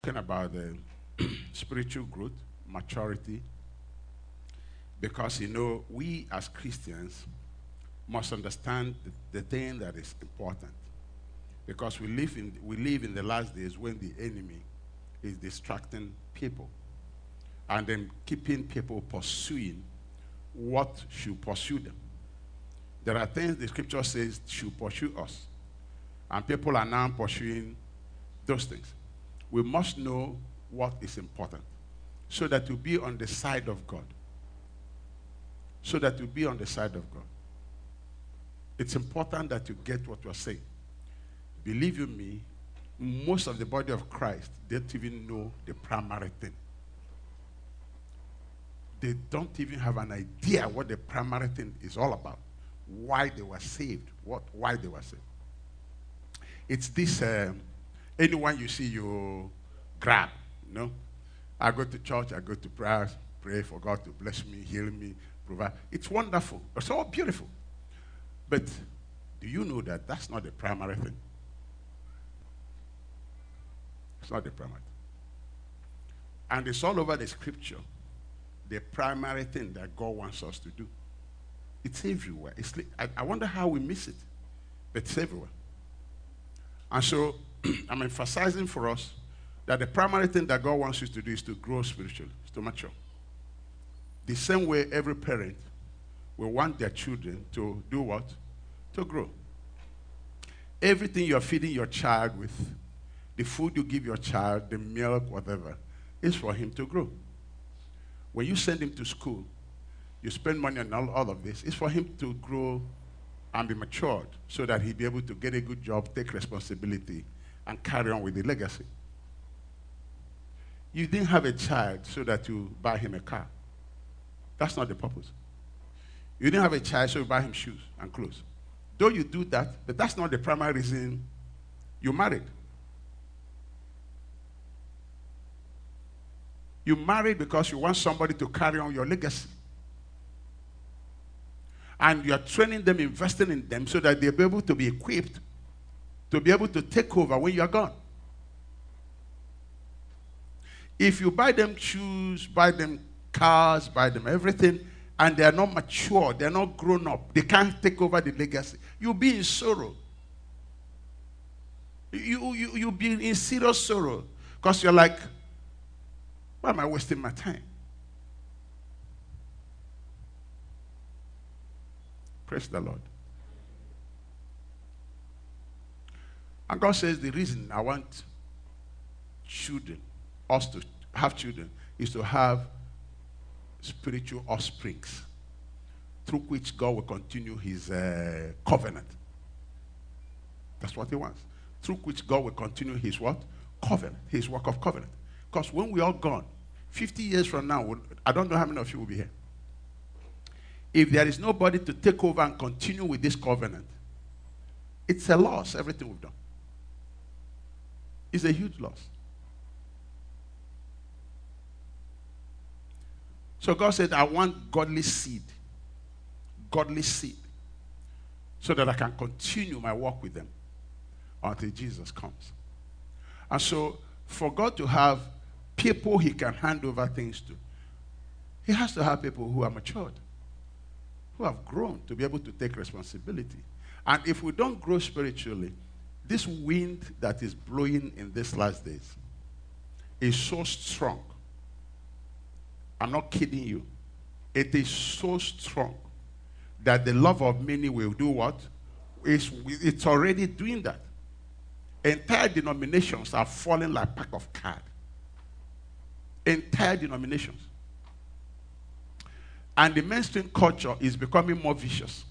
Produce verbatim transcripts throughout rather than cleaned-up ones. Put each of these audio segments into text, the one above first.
Talking about the spiritual growth, maturity, because you know we as Christians must understand the, the thing that is important. Because we live in we live in the last days when the enemy is distracting people and then keeping people pursuing what should pursue them. There are things the scripture says should pursue us, and people are now pursuing those things. We must know what is important so that we be on the side of God. So that we be on the side of God. It's important that you get what you're saying. Believe you me, most of the body of Christ don't even know the primary thing. They don't even have an idea what the primary thing is all about. Why they were saved. What? Why they were saved. It's this... Um, Anyone you see, you grab, you know. I go to church, I go to prayer, pray for God to bless me, heal me, provide. It's wonderful. It's all beautiful. But do you know that that's not the primary thing? It's not the primary thing. And it's all over the scripture, the primary thing that God wants us to do. It's everywhere. It's like, I, I wonder how we miss it, but it's everywhere. And so, I'm emphasizing for us that the primary thing that God wants us to do is to grow spiritually, is to mature. The same way every parent will want their children to do what? To grow. Everything you're feeding your child with, the food you give your child, the milk, whatever, is for him to grow. When you send him to school, you spend money on all, all of this, it's for him to grow and be matured so that he'll be able to get a good job, take responsibility, and carry on with the legacy. You didn't have a child so that you buy him a car. That's not the purpose. You didn't have a child so you buy him shoes and clothes. Though you do that, but that's not the primary reason you married. You married because you want somebody to carry on your legacy. And you are training them, investing in them so that they'll be able to be equipped to be able to take over when you are gone. If you buy them shoes, buy them cars, buy them everything, and they are not mature, they are not grown up, they can't take over the legacy, you'll be in sorrow. You, you, you'll be in serious sorrow because you're like, why am I wasting my time? Praise the Lord. And God says the reason I want children, us to have children, is to have spiritual offsprings through which God will continue his uh, covenant. That's what he wants. Through which God will continue his what? Covenant. His work of covenant. Because when we're all gone, fifty years from now, I don't know how many of you will be here. If there is nobody to take over and continue with this covenant, it's a loss, everything we've done. It's a huge loss. So God said, I want godly seed. Godly seed. So that I can continue my work with them until Jesus comes. And so, for God to have people he can hand over things to, he has to have people who are matured, who have grown to be able to take responsibility. And if we don't grow spiritually, this wind that is blowing in these last days is so strong. I'm not kidding you. It is so strong that the love of many will do what? It's, it's already doing that. Entire denominations are falling like a pack of cards. Entire denominations. And the mainstream culture is becoming more vicious.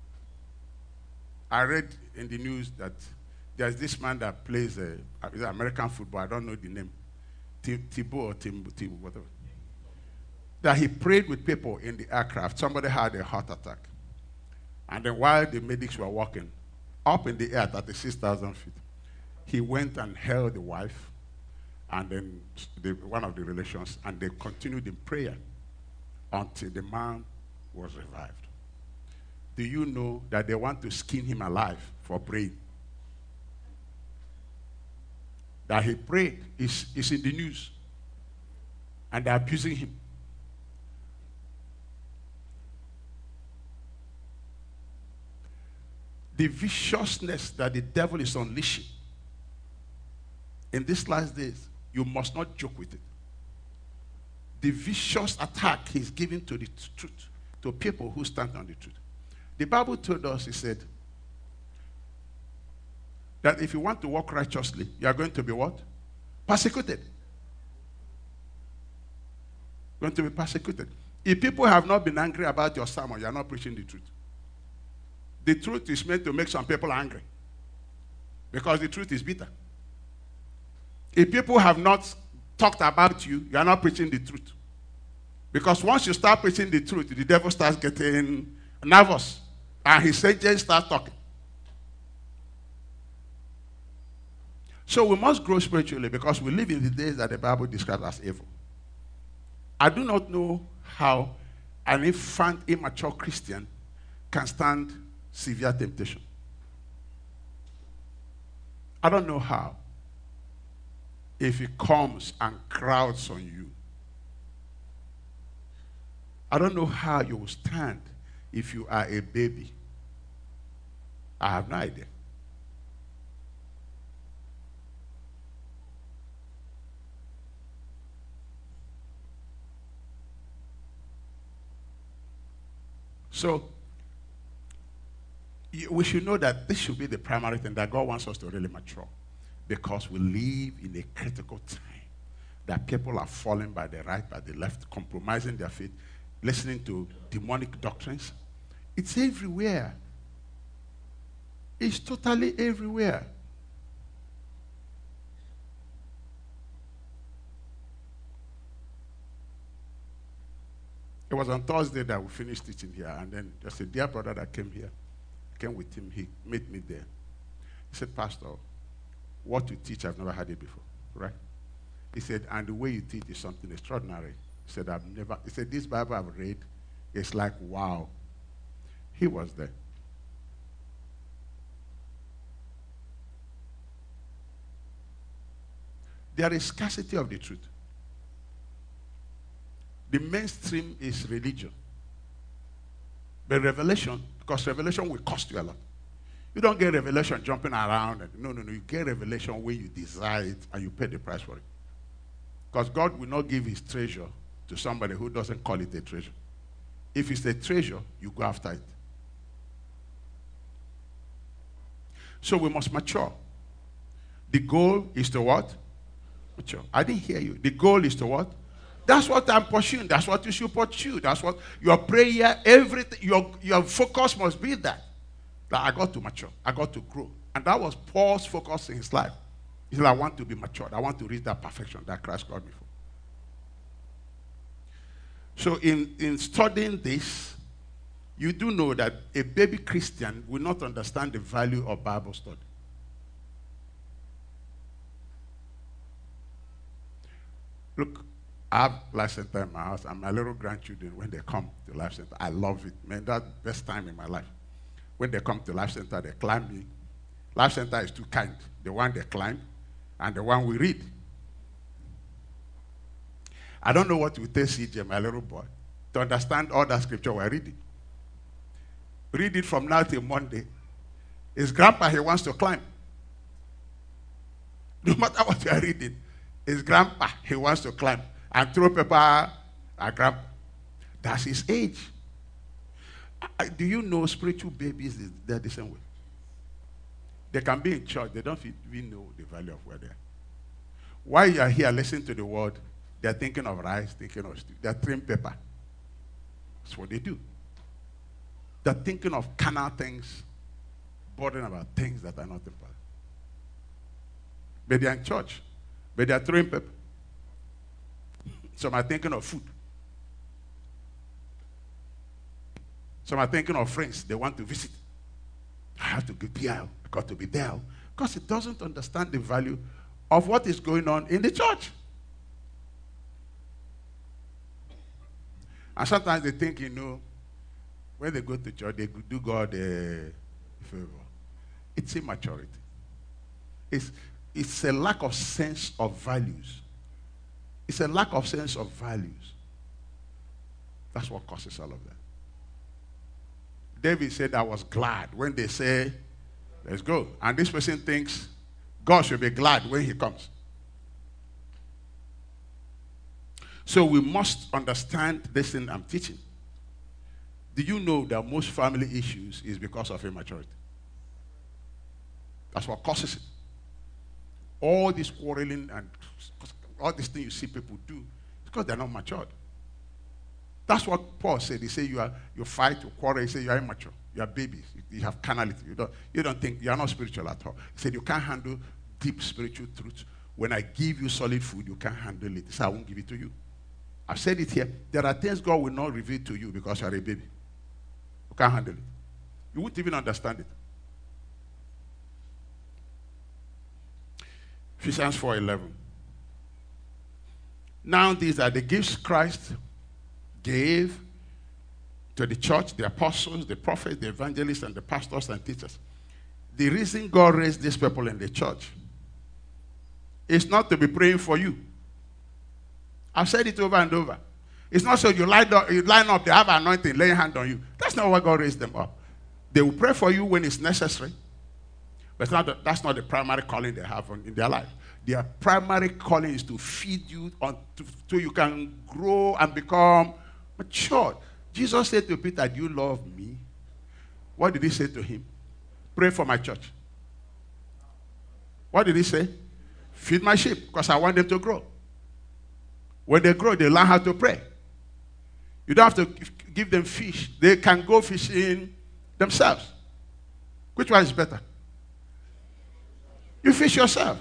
I read in the news that there's this man that plays uh, American football. I don't know the name. Thibaut or Tim, Tim, whatever. That he prayed with people in the aircraft. Somebody had a heart attack. And then while the medics were walking up in the air at thirty-six thousand feet, he went and held the wife and then the, one of the relations, and they continued in prayer until the man was revived. Do you know that they want to skin him alive for praying? that he prayed is, is in the news. And they're abusing him. The viciousness that the devil is unleashing in these last days, you must not joke with it. The vicious attack he's giving to the truth, to people who stand on the truth. The Bible told us, he said, that if you want to walk righteously, you are going to be what? Persecuted. Going to be persecuted. If people have not been angry about your sermon, you are not preaching the truth. The truth is meant to make some people angry because the truth is bitter. If people have not talked about you, you are not preaching the truth. Because once you start preaching the truth, the devil starts getting nervous and his agents start talking. So we must grow spiritually because we live in the days that the Bible describes as evil. I do not know how an infant, immature Christian can stand severe temptation. I don't know how. If it comes and crowds on you, I don't know how you will stand if you are a baby. I have no idea. So, we should know that this should be the primary thing, that God wants us to really mature. Because we live in a critical time that people are falling by the right, by the left, compromising their faith, listening to demonic doctrines. It's everywhere. It's totally everywhere. It was on Thursday that we finished teaching here, and then just a dear brother that came here, came with him, he met me there. He said, Pastor, what you teach, I've never heard it before, right? He said, and the way you teach is something extraordinary. He said, I've never, he said, this Bible I've read, it's like, wow. He was there. There is scarcity of the truth. The mainstream is religion. But revelation, because revelation will cost you a lot. You don't get revelation jumping around. And, no, no, no. You get revelation when you desire it and you pay the price for it. Because God will not give his treasure to somebody who doesn't call it a treasure. If it's a treasure, you go after it. So we must mature. The goal is to what? Mature. I didn't hear you. The goal is to what? That's what I'm pursuing. That's what you should pursue. That's what your prayer, everything, your, your focus must be that. That I got to mature. I got to grow. And that was Paul's focus in his life. He said, I want to be matured. I want to reach that perfection that Christ got me for. So in, in studying this, you do know that a baby Christian will not understand the value of Bible study. Look, I have Life Center in my house, and my little grandchildren, when they come to Life Center, I love it. Man, that's the best time in my life. When they come to Life Center, they climb me. Life Center is two kinds. The one they climb, and the one we read. I don't know what will take C J, my little boy, to understand all that scripture we're reading. Read it from now till Monday. His grandpa, he wants to climb. No matter what you are reading, his grandpa, he wants to climb and throw paper at grandpa. That's his age. I, do you know spiritual babies, they're the same way? They can be in church, they don't even know the value of where they are. While you are here listening to the word, they're thinking of rice, thinking of stew. They're trimming paper. That's what they do. They're thinking of carnal things, bothering about things that are not important. But they're in church, but they're throwing paper. Some are thinking of food. Some are thinking of friends they want to visit. I have to be there. I got to be there. Because it doesn't understand the value of what is going on in the church. And sometimes they think, you know, when they go to church, they do God a favor. It's immaturity. It's, it's a lack of sense of values. It's a lack of sense of values. That's what causes all of that. David said, I was glad when they say, let's go. And this person thinks God should be glad when he comes. So we must understand this thing I'm teaching. Do you know that most family issues is because of immaturity? That's what causes it. All this quarreling and all these things you see people do, because they're not matured. That's what Paul said. He said you are you fight, you quarrel. He said you are immature. You are babies. You, you have carnality. You don't you don't think you are not spiritual at all. He said you can't handle deep spiritual truth. When I give you solid food, you can't handle it. He said I won't give it to you. I've said it here. There are things God will not reveal to you because you are a baby. You can't handle it. You won't even understand it. Ephesians four eleven. Now these are the gifts Christ gave to the church, the apostles, the prophets, the evangelists, and the pastors and teachers. The reason God raised these people in the church is not to be praying for you. I've said it over and over. It's not so you line up, you line up, they have anointing, laying hand on you. That's not why God raised them up. They will pray for you when it's necessary, but it's not the, that's not the primary calling they have on, in their life. Their primary calling is to feed you on, to, so you can grow and become mature. Jesus said to Peter, do you love me? What did he say to him? Pray for my church. What did he say? Feed my sheep, because I want them to grow. When they grow, they learn how to pray. You don't have to give them fish. They can go fishing themselves. Which one is better? You fish yourself.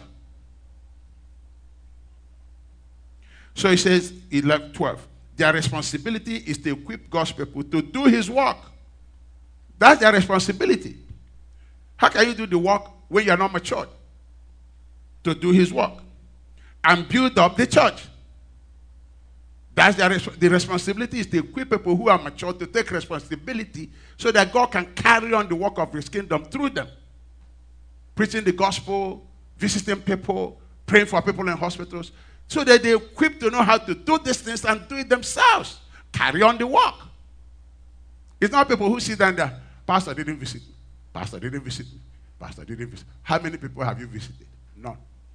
So he says, eleven, twelve. Their responsibility is to equip God's people to do his work. That's their responsibility. How can you do the work when you are not matured? To do his work. And build up the church. That's their res- the responsibility is to equip people who are mature to take responsibility so that God can carry on the work of his kingdom through them. Preaching the gospel, visiting people, praying for people in hospitals, so that they're equipped to know how to do these things and do it themselves. Carry on the work. It's not people who sit down there, Pastor didn't visit me. Pastor didn't visit me. Pastor didn't visit me. How many people have you visited? None.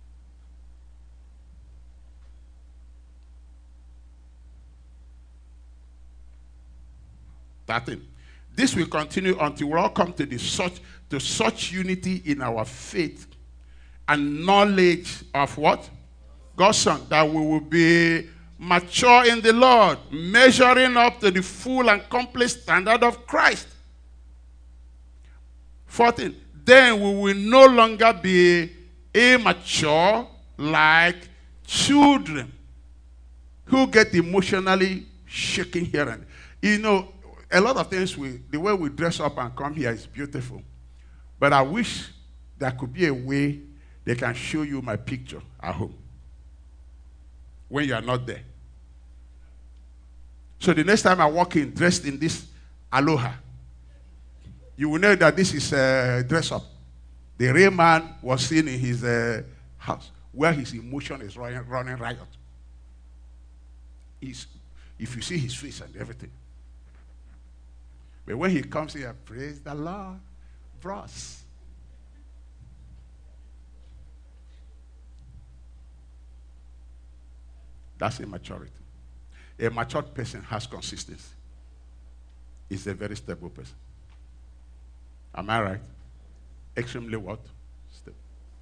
thirteen. This will continue until we all come to the such to such unity in our faith and knowledge of what? God's Son, that we will be mature in the Lord, measuring up to the full and complete standard of Christ. fourteen. Then we will no longer be immature like children who get emotionally shaken here and there. You know, a lot of things, we, the way we dress up and come here is beautiful. But I wish there could be a way they can show you my picture at home when you are not there. So the next time I walk in dressed in this aloha, you will know that this is a uh, dress up. The real man was seen in his uh, house where his emotion is running, running riot. He's, if you see his face and everything. But when he comes here, praise the Lord, bros. That's immaturity. A matured person has consistency. Is a very stable person. Am I right? Extremely what? Stable.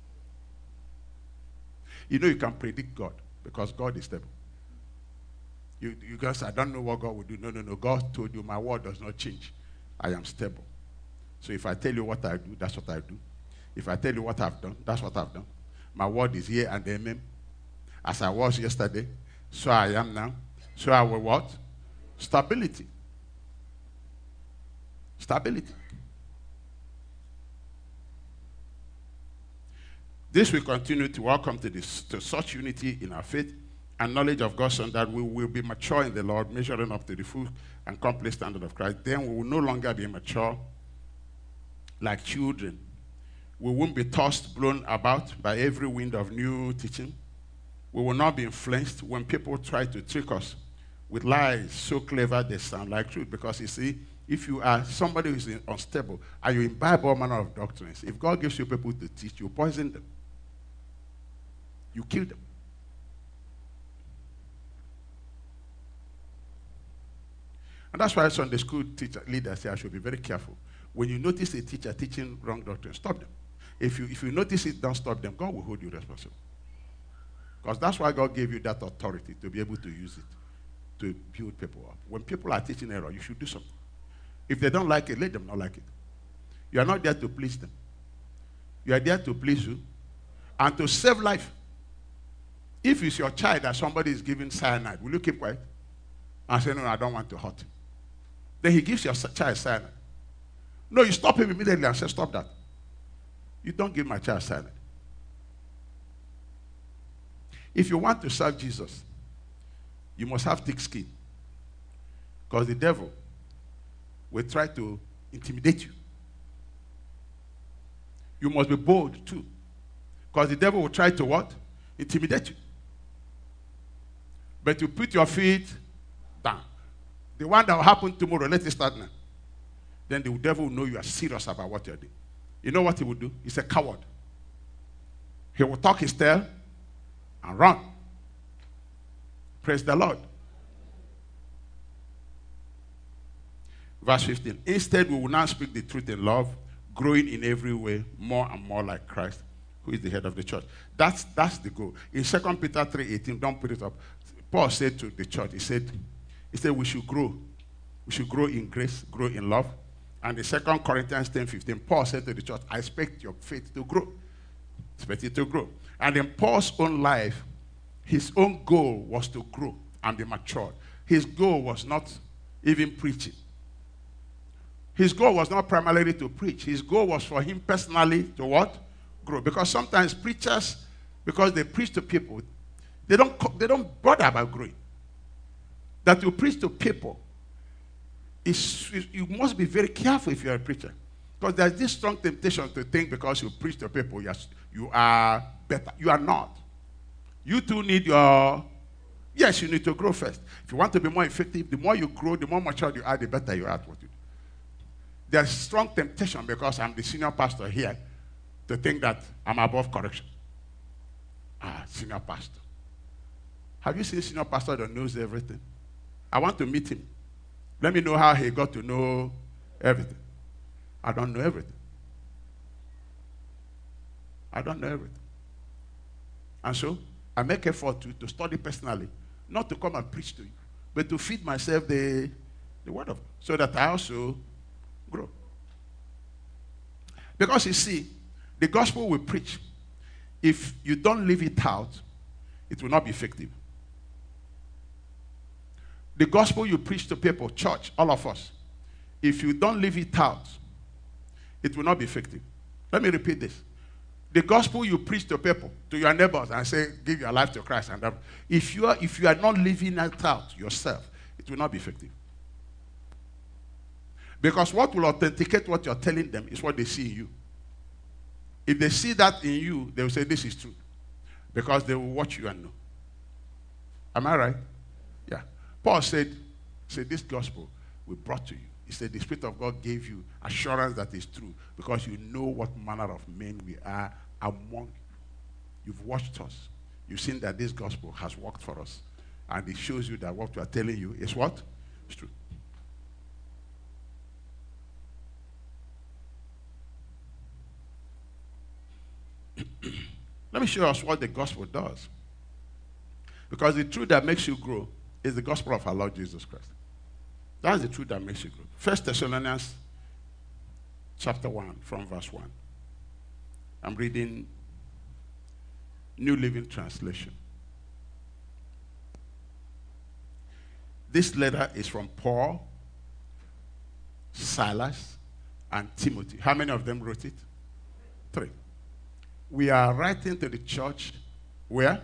You know you can predict God because God is stable. You, you guys, I don't know what God will do. No, no, no. God told you my word does not change. I am stable. So if I tell you what I do, that's what I do. If I tell you what I've done, that's what I've done. My word is here and amen. As I was yesterday, so I am now. So I will what? Stability. Stability. This will continue to welcome to this to such unity in our faith and knowledge of God's Son that we will be mature in the Lord, measuring up to the full and complete standard of Christ. Then we will no longer be mature like children. We won't be tossed, blown about by every wind of new teaching. We will not be influenced when people try to trick us with lies so clever they sound like truth. Because you see, if you are somebody who is unstable and you imbibe all manner of doctrines, if God gives you people to teach, you poison them. You kill them. And that's why Sunday school teacher leaders say I should be very careful. When you notice a teacher teaching wrong doctrine, stop them. If you, if you notice it, don't stop them. God will hold you responsible. Because that's why God gave you that authority, to be able to use it to build people up. When people are teaching error, you should do something. If they don't like it, let them not like it. You are not there to please them. You are there to please you and to save life. If it's your child that somebody is giving cyanide, will you keep quiet and say, no, I don't want to hurt him? Then he gives your child cyanide. No, you stop him immediately and say, stop that. You don't give my child cyanide. If you want to serve Jesus, you must have thick skin. Because the devil will try to intimidate you. You must be bold too. Because the devil will try to what? Intimidate you. But you put your feet down. The one that will happen tomorrow, let it start now. Then the devil will know you are serious about what you're doing. You know what he will do? He's a coward. He will talk his tail and run. Praise the Lord. Verse fifteen. Instead, we will now speak the truth in love, growing in every way more and more like Christ, who is the head of the church. That's, that's the goal. In Second Peter three eighteen, don't put it up. Paul said to the church, he said, he said we should grow. We should grow in grace, grow in love. And in Second Corinthians ten fifteen, Paul said to the church, I expect your faith to grow. Expect it to grow. And in Paul's own life, his own goal was to grow and be matured. His goal was not even preaching. His goal was not primarily to preach. His goal was for him personally to what? Grow. Because sometimes preachers, because they preach to people, they don't, they don't bother about growing. That you preach to people, is, you must be very careful if you're a preacher. Because there's this strong temptation to think because you preach to people, yes, you are better. You are not. You too need your, yes, you need to grow first. If you want to be more effective, the more you grow, the more mature you are, the better you are at what you do. There's strong temptation because I'm the senior pastor here to think that I'm above correction. Ah, senior pastor. Have you seen a senior pastor that knows everything? I want to meet him. Let me know how he got to know everything. I don't know everything. I don't know everything. And so, I make effort to, to study personally, not to come and preach to you, but to feed myself the, the word of God, so that I also grow. Because you see, the gospel we preach, if you don't live it out, it will not be effective. The gospel you preach to people, church, all of us, if you don't live it out, it will not be effective. Let me repeat this. The gospel you preach to people, to your neighbors, and say, give your life to Christ, and that, if you are, if you are not living it out yourself, it will not be effective. Because what will authenticate what you're telling them is what they see in you. If they see that in you, they will say, this is true. Because they will watch you and know. Am I right? Yeah. Paul said, said this gospel we brought to you. He said the Spirit of God gave you assurance that is true because you know what manner of men we are among you. You've watched us. You've seen that this gospel has worked for us. And it shows you that what we are telling you is what? It's true. Let me show us what the gospel does. Because the truth that makes you grow is the gospel of our Lord Jesus Christ. That's the truth that makes you grow. First Thessalonians chapter one from verse one. I'm reading New Living Translation. This letter is from Paul, Silas, and Timothy. How many of them wrote it? Three. We are writing to the church where?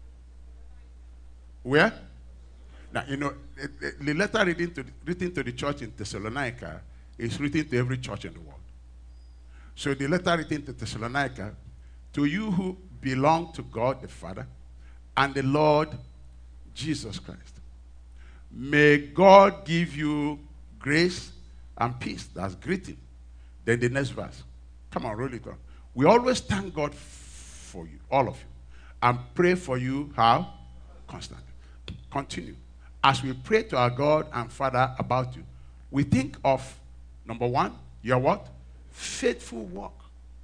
Where? Now, you know, the letter written to, written to the church in Thessalonica is written to every church in the world. So the letter written to Thessalonica, to you who belong to God the Father and the Lord Jesus Christ. May God give you grace and peace. That's greeting. Then the next verse. Come on, roll it on. We always thank God for you, all of you, and pray for you, how? Constantly. Continue. As we pray to our God and Father about you, we think of, number one, your what? Faithful work.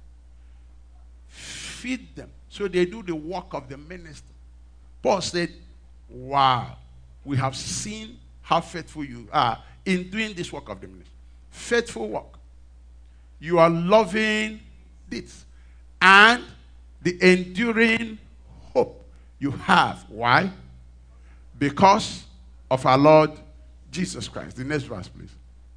Feed them so they do the work of the minister. Paul said, wow, we have seen how faithful you are in doing this work of the ministry. Faithful work. You are loving this. And the enduring hope you have. Why? Because of our Lord Jesus Christ. The next verse, please.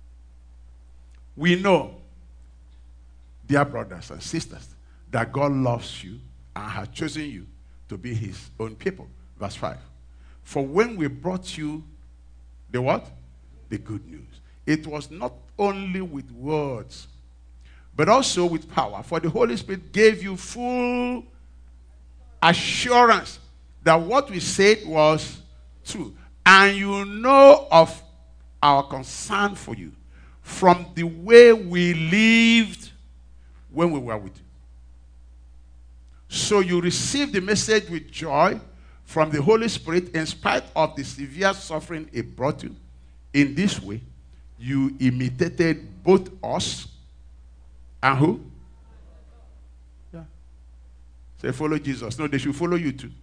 We know, dear brothers and sisters, that God loves you and has chosen you to be his own people. Verse five. For when we brought you the what? The good news. It was not only with words, but also with power. For the Holy Spirit gave you full assurance that what we said was true. And you know of our concern for you from the way we lived when we were with you. So you received the message with joy from the Holy Spirit in spite of the severe suffering it brought you. In this way, you imitated both us and who? Yeah. Say, follow Jesus. No, they should follow you too.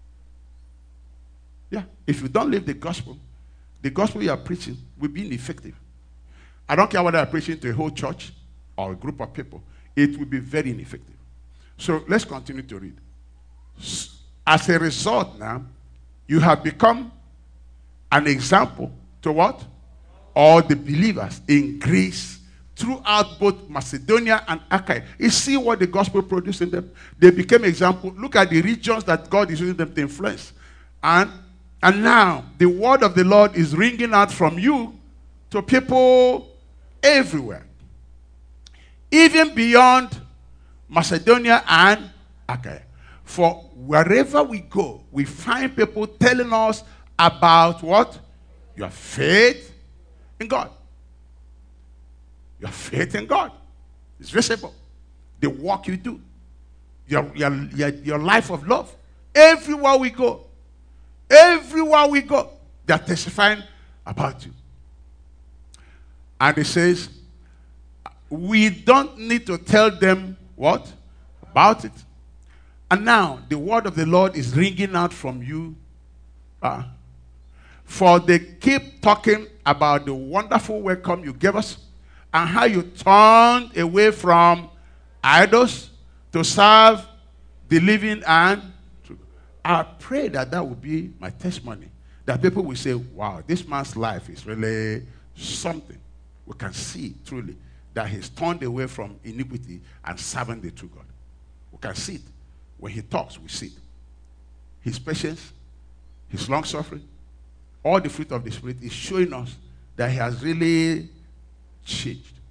Yeah. If you don't live the gospel, the gospel you are preaching will be ineffective. I don't care whether you are preaching to a whole church or a group of people. It will be very ineffective. So let's continue to read. As a result now, you have become an example to what? All the believers in Greece, throughout both Macedonia and Achaia. You see what the gospel produced in them? They became example. Look at the regions that God is using them to influence. And, and now, the word of the Lord is ringing out from you to people everywhere. Even beyond Macedonia and Achaia. For wherever we go, we find people telling us about what? Your faith in God. Your faith in God is visible. The work you do. Your, your, your, your life of love. Everywhere we go. Everywhere we go. They are testifying about you. And it says, we don't need to tell them what? About it. And now, the word of the Lord is ringing out from you. Uh, for they keep talking about the wonderful welcome you gave us and how you turned away from idols to serve the living and true. I pray that that will be my testimony. That people will say, wow, this man's life is really something. We can see truly that he's turned away from iniquity and serving the true God. We can see it. When he talks, we see it. His patience, his long suffering, all the fruit of the Spirit is showing us that he has really changed.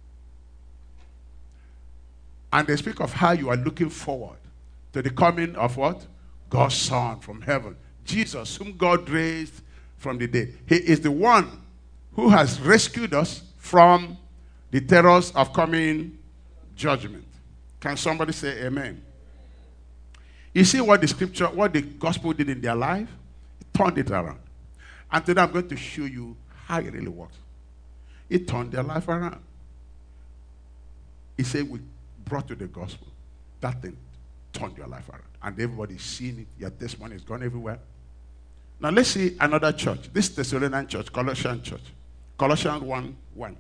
And they speak of how you are looking forward to the coming of what? God's Son from heaven. Jesus, whom God raised from the dead. He is the one who has rescued us from the terrors of coming judgment. Can somebody say amen? You see what the scripture, what the gospel did in their life? It turned it around. And today I'm going to show you how it really works. It turned their life around. He said, we brought you the gospel. That thing turned your life around. And everybody's seeing it. Your testimony is gone everywhere. Now let's see another church. This Thessalonian church, Colossian church. Colossians one one.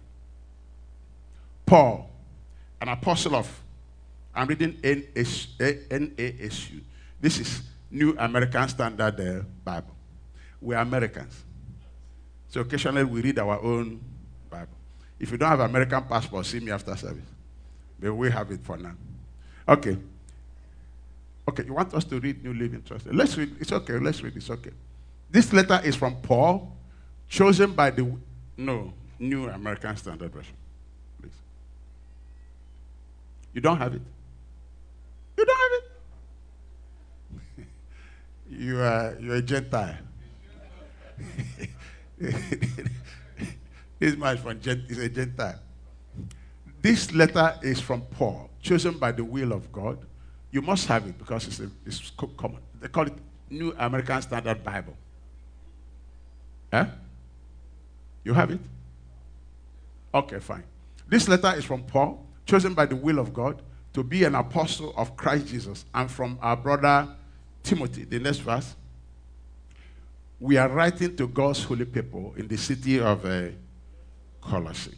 Paul, an apostle of, I'm reading N A S U. This is New American Standard uh, Bible. We're Americans. So occasionally we read our own Bible. If you don't have American passport, see me after service. But we have it for now. Okay. Okay, you want us to read New Living Translation? Let's read. It's okay. Let's read. It's okay. This letter is from Paul, chosen by the, no, New American Standard Version. Please. You don't have it. You don't have it. you are you're a Gentile. This man is from Gent- is a Gentile. This letter is from Paul, chosen by the will of God. You must have it because it's, a, it's common. They call it New American Standard Bible. Huh? You have it? Okay, fine. This letter is from Paul, chosen by the will of God to be an apostle of Christ Jesus, and from our brother Timothy. The next verse. We are writing to God's holy people in the city of uh, Colossae.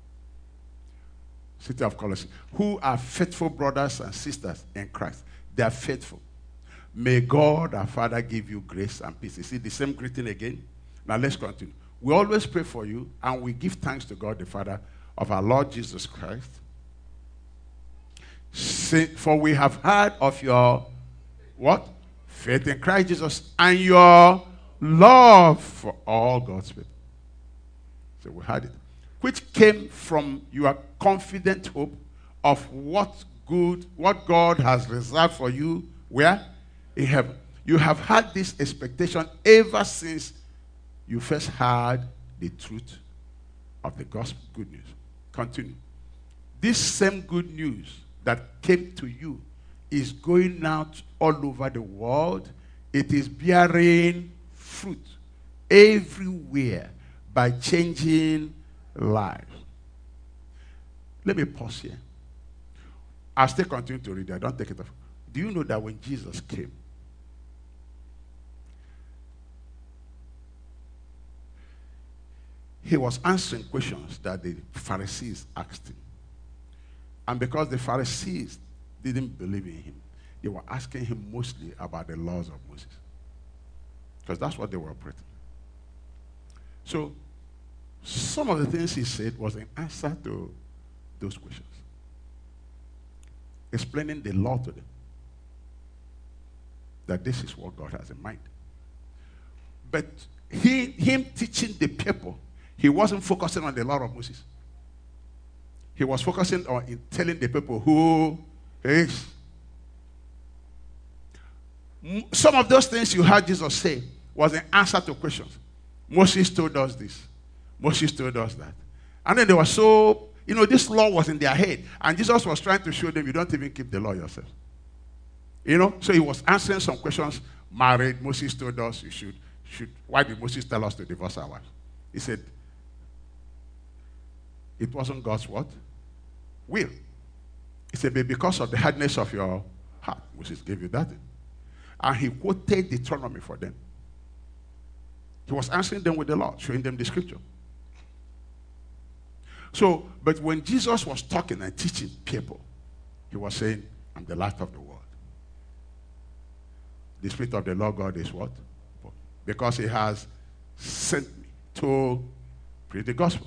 City of Colossae, who are faithful brothers and sisters in Christ. They are faithful. May God our Father give you grace and peace. You see the same greeting again? Now let's continue. We always pray for you, and we give thanks to God the Father of our Lord Jesus Christ. For we have heard of your what? Faith in Christ Jesus and your love for all God's people. So we had it. Which came from your confident hope of what good, what God has reserved for you, where? In heaven. You have had this expectation ever since you first heard the truth of the gospel. Good news. Continue. This same good news that came to you is going out all over the world. It is bearing fruit everywhere by changing lives. Let me pause here. I'll still continue to read it. I don't take it off. Do you know that when Jesus came, he was answering questions that the Pharisees asked him. And because the Pharisees didn't believe in him, they were asking him mostly about the laws of Moses. Because that's what they were operating. So, some of the things he said was an answer to those questions. Explaining the law to them. That this is what God has in mind. But he, him teaching the people, he wasn't focusing on the law of Moses. He was focusing on in telling the people who he is. Some of those things you heard Jesus say was an answer to questions. Moses told us this. Moses told us that. And then they were so, you know, this law was in their head. And Jesus was trying to show them you don't even keep the law yourself. You know, so he was answering some questions. Married, Moses told us you should, should. Why did Moses tell us to divorce our wives? He said, it wasn't God's what? Will. He said, but because of the hardness of your heart, Moses gave you that. And he quoted Deuteronomy for them. He was answering them with the law, showing them the scripture. So, but when Jesus was talking and teaching people, he was saying, I'm the light of the world. The Spirit of the Lord God is what? Because he has sent me to preach the gospel.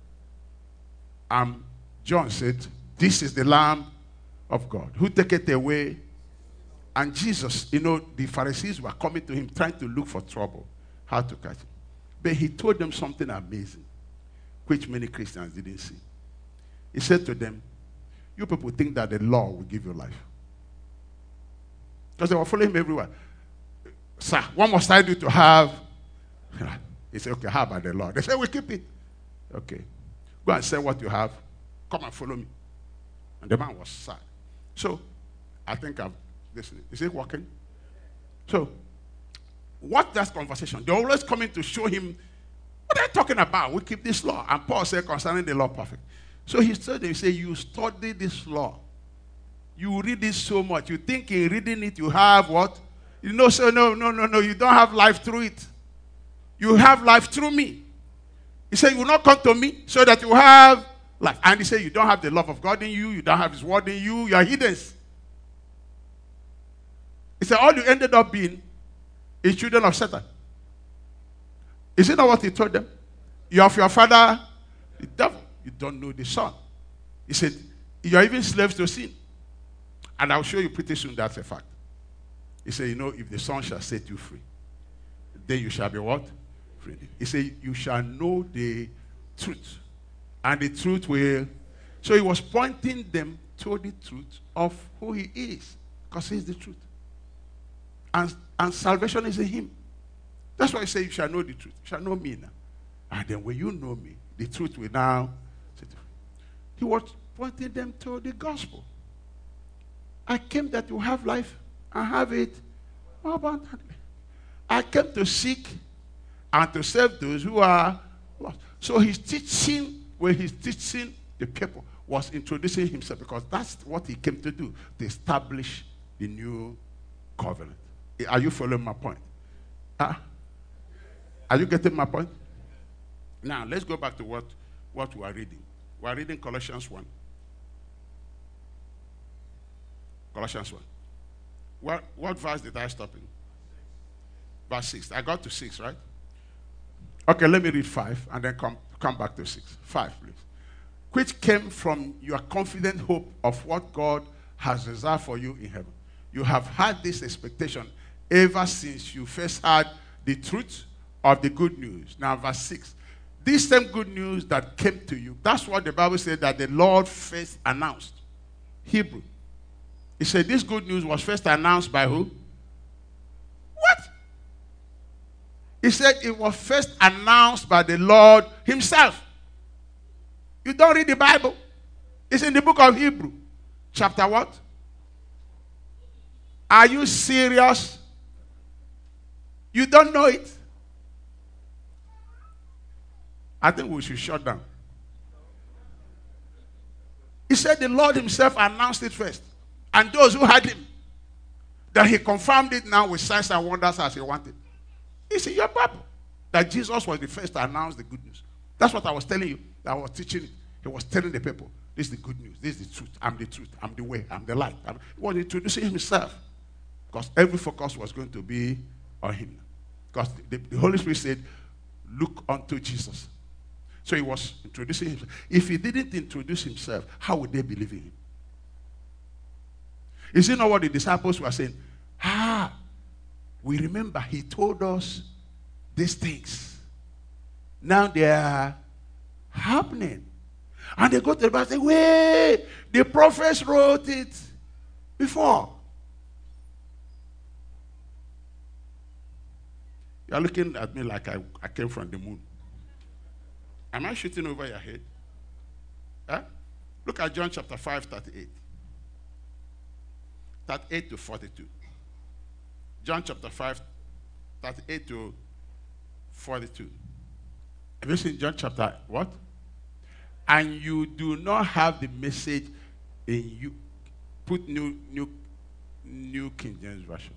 Um, John said, this is the Lamb of God who taketh away. And Jesus, you know, the Pharisees were coming to him trying to look for trouble, how to catch him. But he told them something amazing, which many Christians didn't see. He said to them, you people think that the law will give you life. Because they were following him everywhere. Sir, what must I do to have? He said, okay, how about the law? They said, we keep it. Okay. Go and say what you have. Come and follow me. And the man was sad. So, I think I've listened. Is it working? So, what that conversation? They're always coming to show him, what are you talking about? We keep this law. And Paul said concerning the law perfect. So he told them, he said, you study this law. You read it so much. You think in reading it you have what? You know, so no, no, no, no. You don't have life through it. You have life through me. He said, you will not come to me so that you have life. And he said, you don't have the love of God in you. You don't have his word in you. You are hidden. He said, all you ended up being is children of Satan. Is it not what he told them? You have your father, the devil. You don't know the son. He said, you are even slaves to sin. And I'll show you pretty soon that's a fact. He said, you know, if the son shall set you free, then you shall be what? Free. He said, you shall know the truth. And the truth will. So he was pointing them told the truth of who he is, because he's the truth. And, and salvation is in him. That's why I say you shall know the truth. You shall know me now. And then when you know me, the truth will now set you free. He was pointing them to the gospel. I came that you have life and have it abundantly. I came to seek and to save those who are lost. So his teaching, when he's teaching the people, was introducing himself, because that's what he came to do, to establish the new covenant. Are you following my point? Huh? Are you getting my point? Now, let's go back to what, what we are reading. We are reading Colossians one. Colossians one. What, what verse did I stop in? Verse six. I got to six, right? Okay, let me read five and then come, come back to six. Five, please. Which came from your confident hope of what God has reserved for you in heaven. You have had this expectation ever since you first heard the truth of the good news. Now, verse six. This same good news that came to you, that's what the Bible said that the Lord first announced. Hebrew. He said this good news was first announced by who? What? He said it was first announced by the Lord himself. You don't read the Bible. It's in the book of Hebrew. Chapter what? Are you serious? You don't know it? I think we should shut down. He said the Lord himself announced it first. And those who had him, that he confirmed it now with signs and wonders as he wanted. It's in your Bible that Jesus was the first to announce the good news. That's what I was telling you. I was teaching it. He was telling the people, this is the good news. This is the truth. I'm the truth. I'm the way. I'm the light. I'm, he was introducing himself. Because every focus was going to be on him. Because the, the Holy Spirit said, look unto Jesus. So he was introducing himself. If he didn't introduce himself, how would they believe in him? You see, not what the disciples were saying? Ah, we remember he told us these things. Now they are happening. And they go to the Bible and say, wait, the prophets wrote it before. You're looking at me like I, I came from the moon. Am I shooting over your head? Huh? Look at John chapter five, thirty-eight. thirty-eight to forty-two. John chapter five, thirty-eight to forty-two. Have you seen John chapter what? And you do not have the message in you. Put new, new, new King James Version.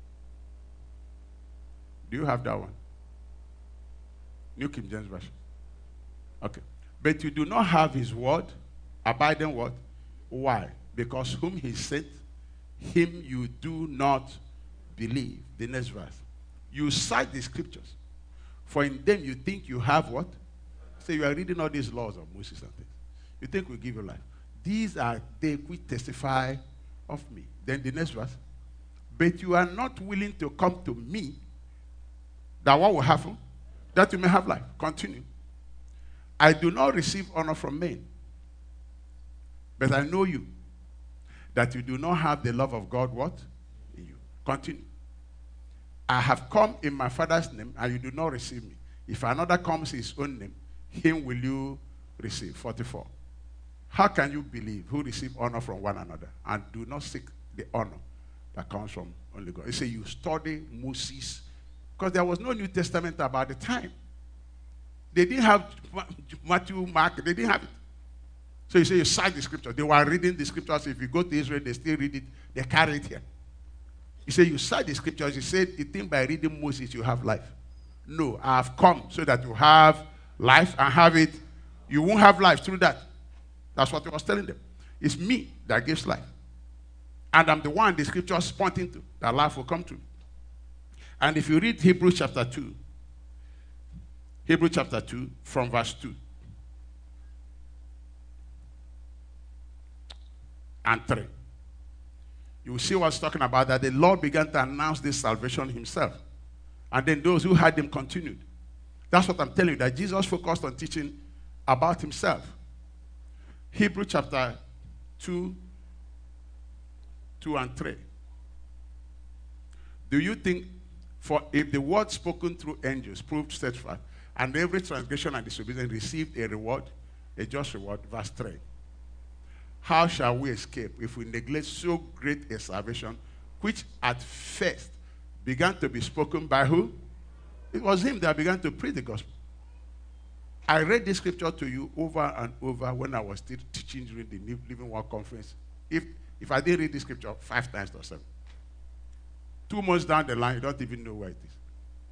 Do you have that one? New King James Version. Okay. But you do not have his word. Abiding what? Why? Because whom he sent, him you do not believe. The next verse. You cite the scriptures. For in them you think you have what? So you are reading all these laws of Moses and things. You think we give you life. These are they which testify of me. Then the next verse. But you are not willing to come to me, that what will happen? That you may have life. Continue. I do not receive honor from men, but I know you, that you do not have the love of God, what? In you. Continue. I have come in my Father's name, and you do not receive me. If another comes in his own name, him will you receive. forty-four. How can you believe who receive honor from one another and do not seek the honor that comes from only God? He said you study Moses, because there was no New Testament about the time. They didn't have Matthew, Mark, they didn't have it. So you say you cite the scriptures. They were reading the scriptures. If you go to Israel, they still read it. They carry it here. You say you cite the scriptures. You said you think by reading Moses you have life. No, I have come so that you have life and have it. You won't have life through that. That's what he was telling them. It's me that gives life. And I'm the one the scripture is pointing to, that life will come to. And if you read Hebrews chapter two, Hebrews chapter two, from verse two and three, you will see what's talking about, that the Lord began to announce this salvation himself. And then those who had him continued. That's what I'm telling you, that Jesus focused on teaching about himself. Hebrews chapter two, two and three. Do you think, for if the word spoken through angels proved steadfast, and every transgression and disobedience received a reward, a just reward, verse three. How shall we escape if we neglect so great a salvation, which at first began to be spoken by who? It was him that began to preach the gospel. I read this scripture to you over and over when I was still teaching during the New Living Word Conference. If, if I did read this scripture five times or seven. Two months down the line, you don't even know where it is.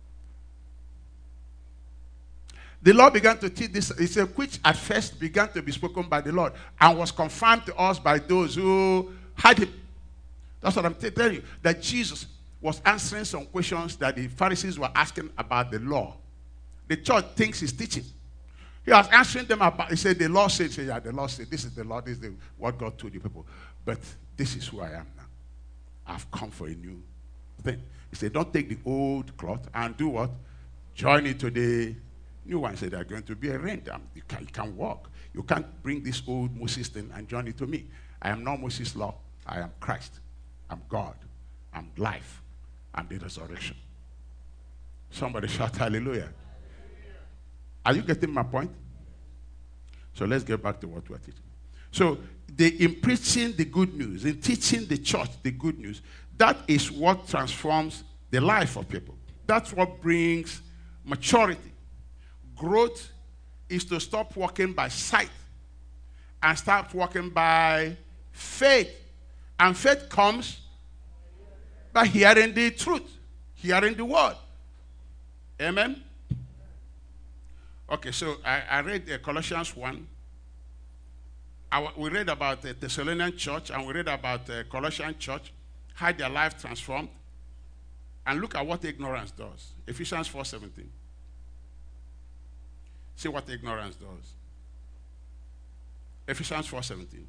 The Lord began to teach this. He said, which at first began to be spoken by the Lord and was confirmed to us by those who had him. That's what I'm telling you. That Jesus was answering some questions that the Pharisees were asking about the law. The church thinks he's teaching. He was answering them about, he said, the law said, he said, yeah, the law said, this is the law, this is the, what God told the people. But this is who I am now. I've come for a new thing. He said, don't take the old cloth and do what? Join it to the new one. He said, they're going to be a rent. You can't, you can't walk. You can't bring this old Moses thing and join it to me. I am not Moses' law. I am Christ. I'm God. I'm life. I'm the resurrection. Somebody shout hallelujah. Are you getting my point? So let's get back to what we're teaching. So the, in preaching the good news, in teaching the church the good news, that is what transforms the life of people. That's what brings maturity. Growth is to stop walking by sight and start walking by faith. And faith comes by hearing the truth, hearing the word. Amen? Okay, so I, I read uh, Colossians one. I, we read about the Thessalonian church, and we read about the Colossian church, how their life transformed. And look at what ignorance does. Ephesians four seventeen. See what ignorance does. Ephesians four seventeen.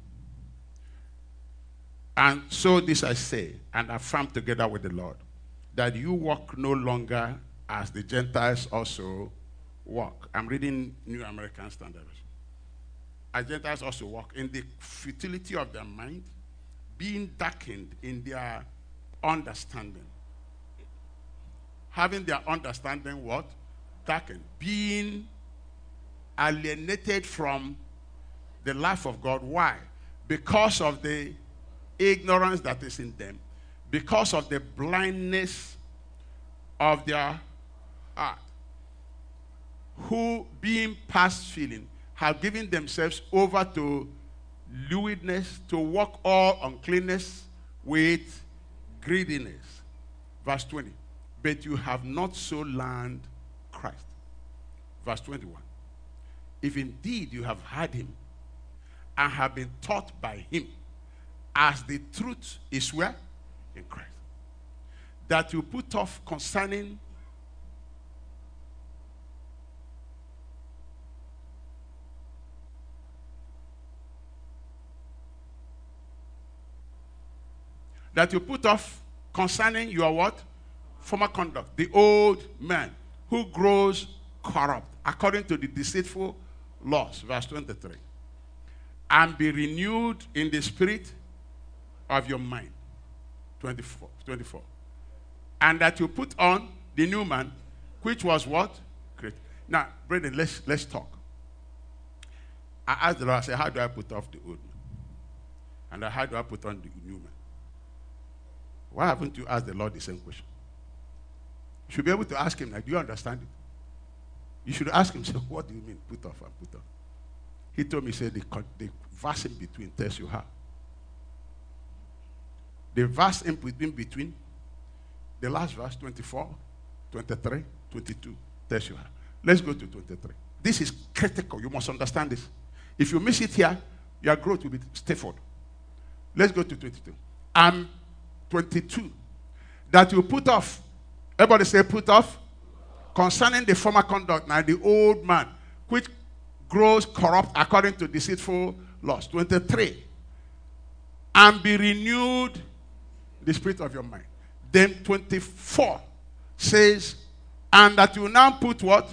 And so this I say, and affirm together with the Lord, that you walk no longer as the Gentiles also walk. I'm reading New American Standard. As Gentiles also walk in the futility of their mind, being darkened in their understanding. Having their understanding what? Darkened. Being alienated from the life of God. Why? Because of the ignorance that is in them. Because of the blindness of their heart. Who, being past feeling, have given themselves over to lewdness, to walk all uncleanness with greediness. Verse twenty. But you have not so learned Christ. Verse twenty-one. If indeed you have heard him and have been taught by him, as the truth is where? In Christ. That you put off concerning that you put off concerning your what? Former conduct. The old man who grows corrupt according to the deceitful laws. Verse twenty-three. And be renewed in the spirit of your mind. twenty-four. twenty-four. And that you put on the new man, which was what? Great. Now, brethren, let's, let's talk. I asked the Lord, I said, how do I put off the old man? And how do I put on the new man? Why haven't you asked the Lord the same question? You should be able to ask him, like, do you understand it? You should ask him, say, what do you mean, put off and put on? He told me, say, the, the verse in between tells you how. The verse in between, between, the last verse, twenty-four, twenty-three, twenty-two, tells you how. Let's go to twenty-three. This is critical. You must understand this. If you miss it here, your growth will be stifled. Let's go to twenty-two. And twenty-two. That you put off. Everybody say put off. Concerning the former conduct, now the old man, which grows corrupt according to deceitful laws. twenty-three. And be renewed the spirit of your mind. Then twenty-four says, and that you now put what?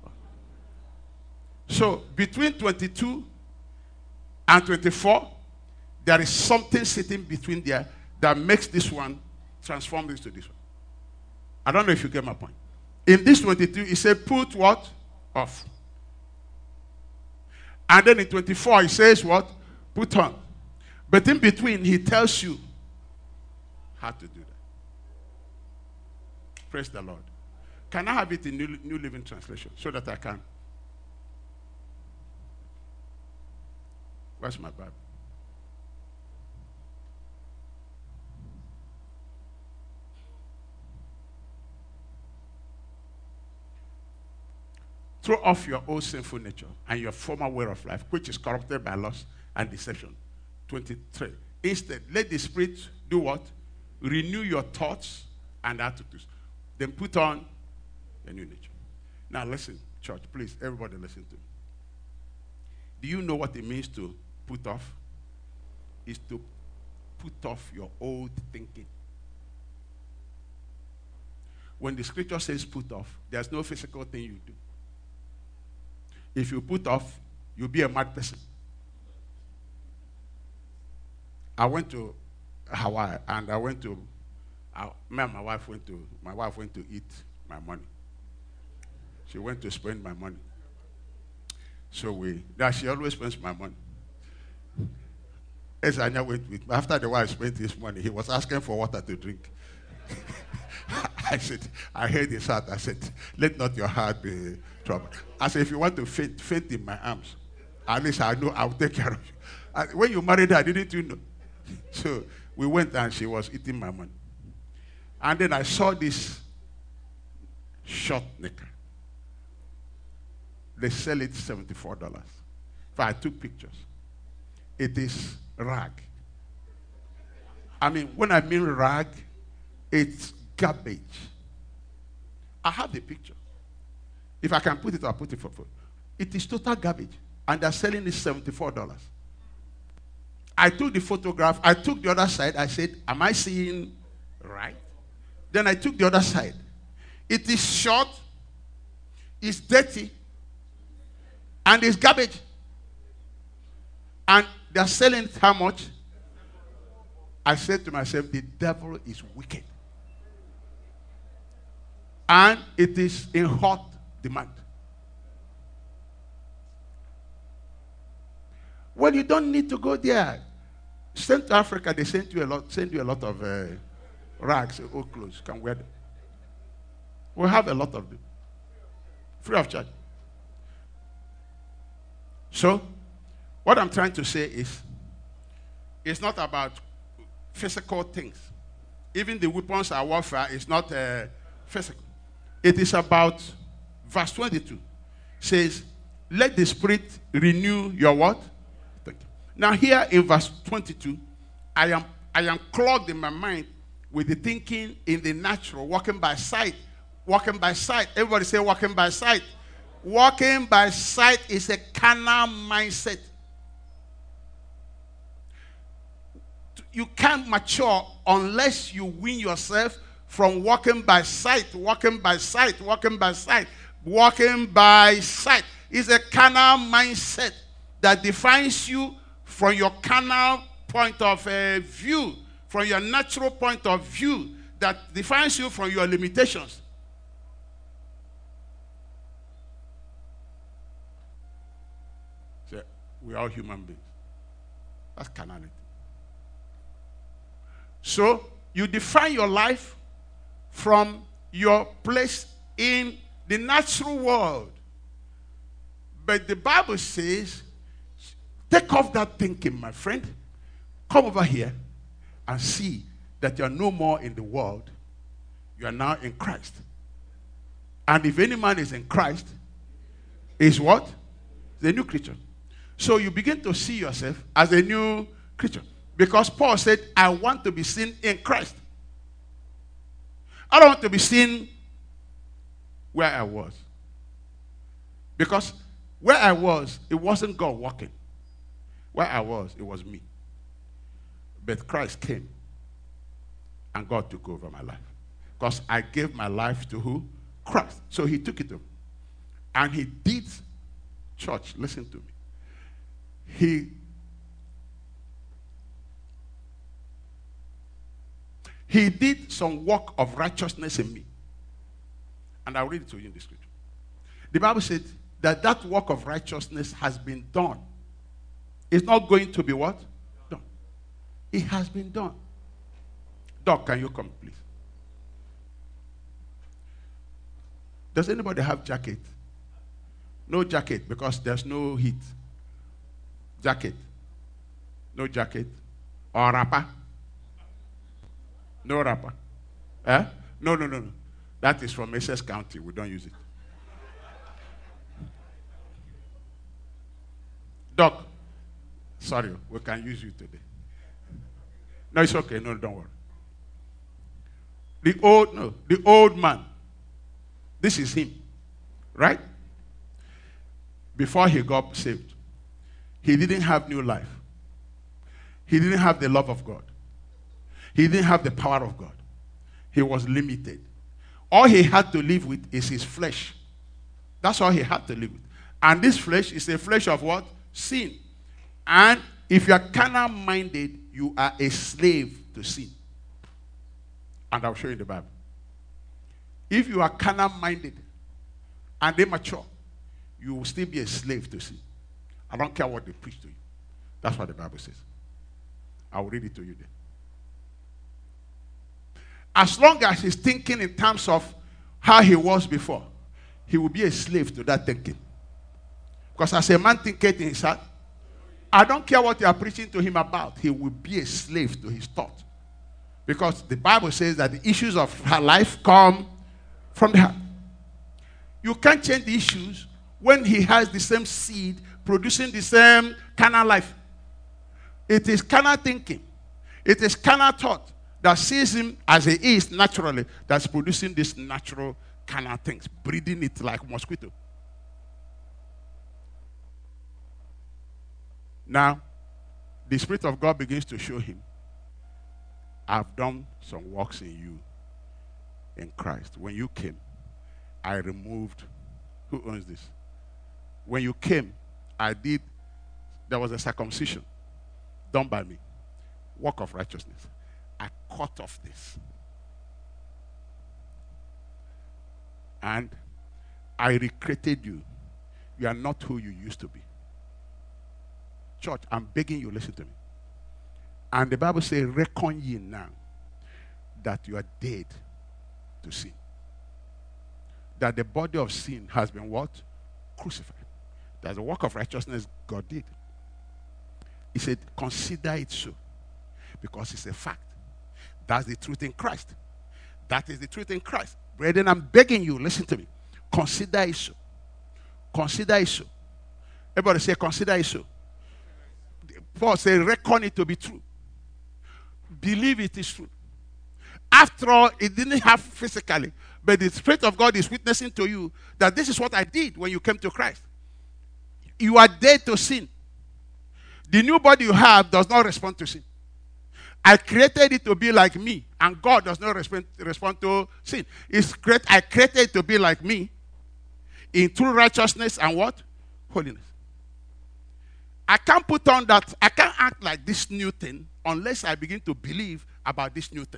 So between twenty-two and twenty-four, there is something sitting between there that makes this one transform this to this one. I don't know if you get my point. In this twenty-two, he said, put what? Off. And then in twenty-four, he says what? Put on. But in between, he tells you how to do that. Praise the Lord. Can I have it in New, New Living Translation so that I can? Where's my Bible? Throw off your old sinful nature and your former way of life, which is corrupted by lust and deception. twenty-three. Instead, let the Spirit do what? Renew your thoughts and attitudes. Then put on a new nature. Now listen, church, please, everybody listen to me. Do you know what it means to put off? It's to put off your old thinking. When the scripture says put off, there's no physical thing you do. If you put off, you'll be a mad person. I went to Hawaii and I went to, I, me and my wife went to, my wife went to eat my money. She went to spend my money. So we, now she always spends my money. As I went with, after the wife spent his money, he was asking for water to drink. I said, I heard his heart. I said, let not your heart be troubled. I said, if you want to faint, faint in my arms, at least I know I'll take care of you. And when you married her, didn't you know? So we went and she was eating my money. And then I saw this short knicker. They sell it seventy-four dollars. So I took pictures. It is rag. I mean, when I mean rag, it's garbage. I have the picture. If I can put it, I'll put it for food. It is total garbage. And they're selling it seventy-four dollars. I took the photograph. I took the other side. I said, am I seeing right? Then I took the other side. It is short. It's dirty. And it's garbage. And they're selling it how much? I said to myself, the devil is wicked. And it is in hot demand. Well, you don't need to go there. Central Africa, they send you a lot, send you a lot of uh, rags, old clothes. You can wear them. We have a lot of them. Free of charge. So, what I'm trying to say is, it's not about physical things. Even the weapons of warfare is not uh, physical. It is about, verse twenty-two says, let the Spirit renew your what? Now here in verse twenty-two, I am, I am clogged in my mind with the thinking in the natural, walking by sight. Walking by sight. Everybody say walking by sight. Walking by sight is a carnal mindset. You can't mature unless you win yourself from walking by sight, walking by sight, walking by sight, walking by sight. It's a carnal mindset that defines you from your carnal point of uh, view, from your natural point of view, that defines you from your limitations. So, we are all human beings. That's carnality. So, you define your life from your place in the natural world. But the Bible says, take off that thinking, my friend. Come over here and see that you are no more in the world. You are now in Christ. And if any man is in Christ, is what? The new creature. So you begin to see yourself as a new creature. Because Paul said, I want to be seen in Christ. I don't want to be seen where I was. Because where I was, it wasn't God walking. Where I was, it was me. But Christ came and God took over my life. Because I gave my life to who? Christ. So he took it over. And he did, church, listen to me. He He did some work of righteousness in me. And I'll read it to you in the scripture. The Bible said that that work of righteousness has been done. It's not going to be what? Done. It has been done. Doc, can you come, please? Does anybody have jacket? No jacket because there's no heat. Jacket. No jacket. Or wrapper? No wrapper. Eh? No, no, no, no. That is from Essex County. We don't use it. Doc, sorry, we can use you today. No, it's okay. No, don't worry. The old, no, the old man. This is him, right? Before he got saved, he didn't have new life. He didn't have the love of God. He didn't have the power of God. He was limited. All he had to live with is his flesh. That's all he had to live with. And this flesh is a flesh of what? Sin. And if you are carnal-minded, you are a slave to sin. And I'll show you in the Bible. If you are carnal-minded and immature, you will still be a slave to sin. I don't care what they preach to you. That's what the Bible says. I will read it to you then. As long as he's thinking in terms of how he was before, he will be a slave to that thinking. Because as a man thinketh in his heart, I don't care what you are preaching to him about, he will be a slave to his thought. Because the Bible says that the issues of her life come from the heart. You can't change the issues when he has the same seed producing the same carnal life. It is carnal thinking. It is carnal thought that sees him as he is naturally, that's producing these natural carnal things, breeding it like mosquito. Now, the Spirit of God begins to show him, I've done some works in you in Christ. When you came, I removed, who owns this? When you came, I did, there was a circumcision done by me, work of righteousness. I cut off this. And I recreated you. You are not who you used to be. Church, I'm begging you, listen to me. And the Bible says, reckon ye now that you are dead to sin. That the body of sin has been what? Crucified. That's the work of righteousness God did. He said, consider it so. Because it's a fact. That's the truth in Christ. That is the truth in Christ. Brethren, I'm begging you, listen to me. Consider it so. Consider it so. Everybody say, consider it so. Paul said, reckon it to be true. Believe it is true. After all, it didn't have physically, but the Spirit of God is witnessing to you that this is what I did when you came to Christ. You are dead to sin. The new body you have does not respond to sin. I created it to be like me, and God does not respond, respond to sin. It's great. I created it to be like me in true righteousness and what? Holiness. I can't put on that, I can't act like this new thing unless I begin to believe about this new thing.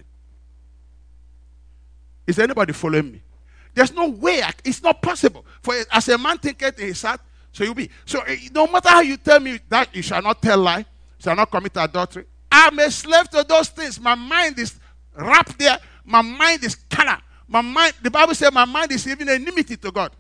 Is anybody following me? There's no way, I, it's not possible. For as a man thinketh in his heart, so you be. So no matter how you tell me that you shall not tell lie, shall not commit adultery, I'm a slave to those things. My mind is wrapped there. My mind is carnal. My mind, the Bible says my mind is even enmity to God.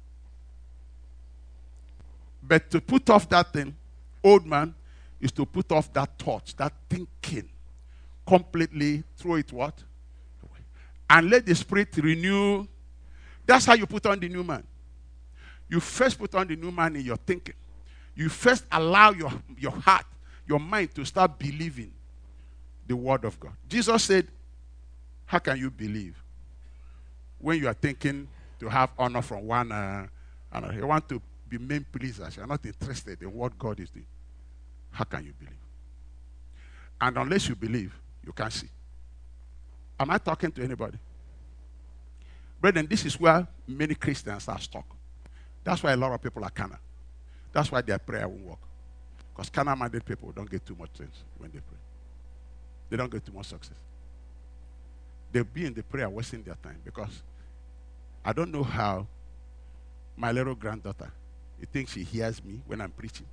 But to put off that thing, old man, is to put off that thought, that thinking, completely throw it what? Away. And let the Spirit renew. That's how you put on the new man. You first put on the new man in your thinking. You first allow your, your heart, your mind to start believing the word of God. Jesus said, how can you believe when you are thinking to have honor from one uh, another? You want to be men pleasers. You're not interested in what God is doing. How can you believe? And unless you believe, you can't see. Am I talking to anybody? Brethren, this is where many Christians are stuck. That's why a lot of people are carnal. That's why their prayer won't work. Because carnal-minded people don't get too much things when they pray. They don't get too much success. they'll be in the prayer wasting their time because I don't know how my little granddaughter, you think she hears me when I'm preaching?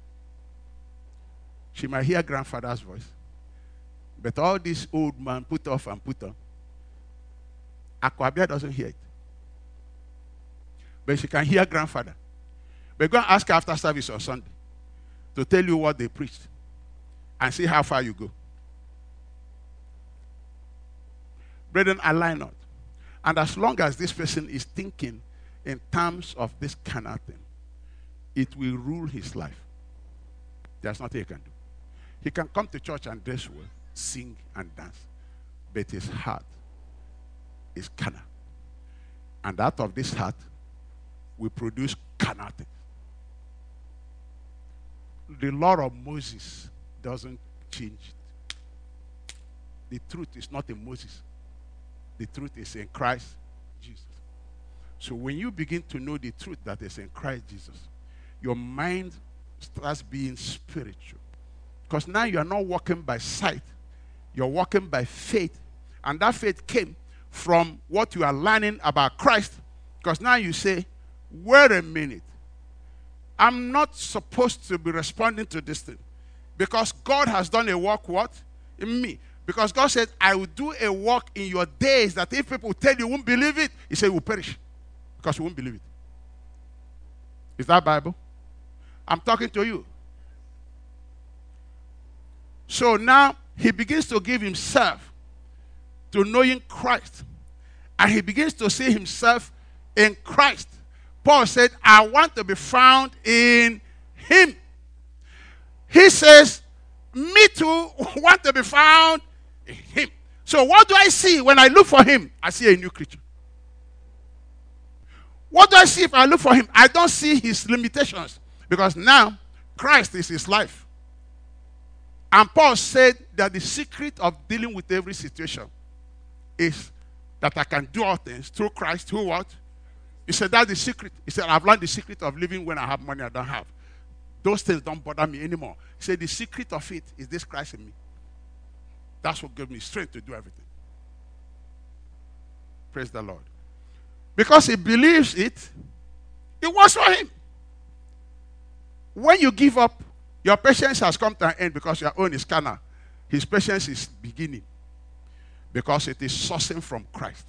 She might hear grandfather's voice, but all this old man put off and put on, Akwabia doesn't hear it. But she can hear grandfather. But go and ask her after service on Sunday to tell you what they preached and see how far you go. Brethren, align not. And as long as this person is thinking in terms of this kind of thing, it will rule his life. There's nothing he can do. He can come to church and dress well, sing and dance, but his heart is carnal. And out of this heart will produce carnal things. The law of Moses doesn't change it. The truth is not in Moses. The truth is in Christ Jesus. So when you begin to know the truth that is in Christ Jesus, your mind starts being spiritual. Because now you are not walking by sight. You're walking by faith. And that faith came from what you are learning about Christ. Because now you say, wait a minute. I'm not supposed to be responding to this thing. Because God has done a work, what? In me. Because God said, I will do a work in your days that if people tell you, you won't believe it, he said, you will perish. Because you won't believe it. Is that Bible? I'm talking to you. So now he begins to give himself to knowing Christ. And he begins to see himself in Christ. Paul said, I want to be found in him. He says, me too want to be found in him. So what do I see when I look for him? I see a new creature. What do I see if I look for him? I don't see his limitations. Because now, Christ is his life. And Paul said that the secret of dealing with every situation is that I can do all things through Christ, who what? He said that's the secret. He said, I've learned the secret of living when I have money I don't have. Those things don't bother me anymore. He said the secret of it is this Christ in me. That's what gave me strength to do everything. Praise the Lord. Because he believes it, it works for him. When you give up, your patience has come to an end because your own is carnal. His patience is beginning because it is sourcing from Christ.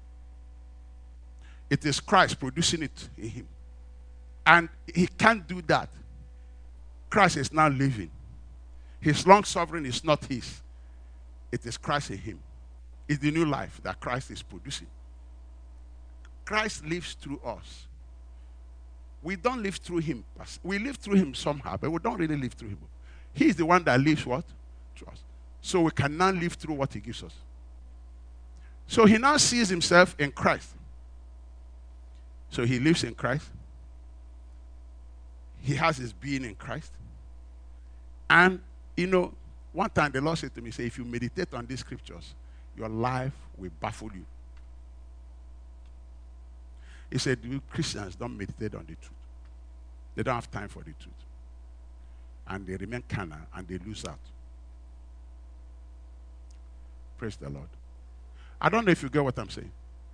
It is Christ producing it in him. And he can't do that. Christ is now living. His long suffering is not his. It is Christ in him. It's the new life that Christ is producing. Christ lives through us. We don't live through him. We live through him somehow, but we don't really live through him. He is the one that lives what? Through us. So we can now live through what he gives us. So he now sees himself in Christ. So he lives in Christ. He has his being in Christ. And, you know, one time the Lord said to me, say, if you meditate on these scriptures, your life will baffle you. He said, you Christians don't meditate on the truth. They don't have time for the truth. And they remain carnal and they lose out. Praise the Lord. I don't know if you get what I'm saying.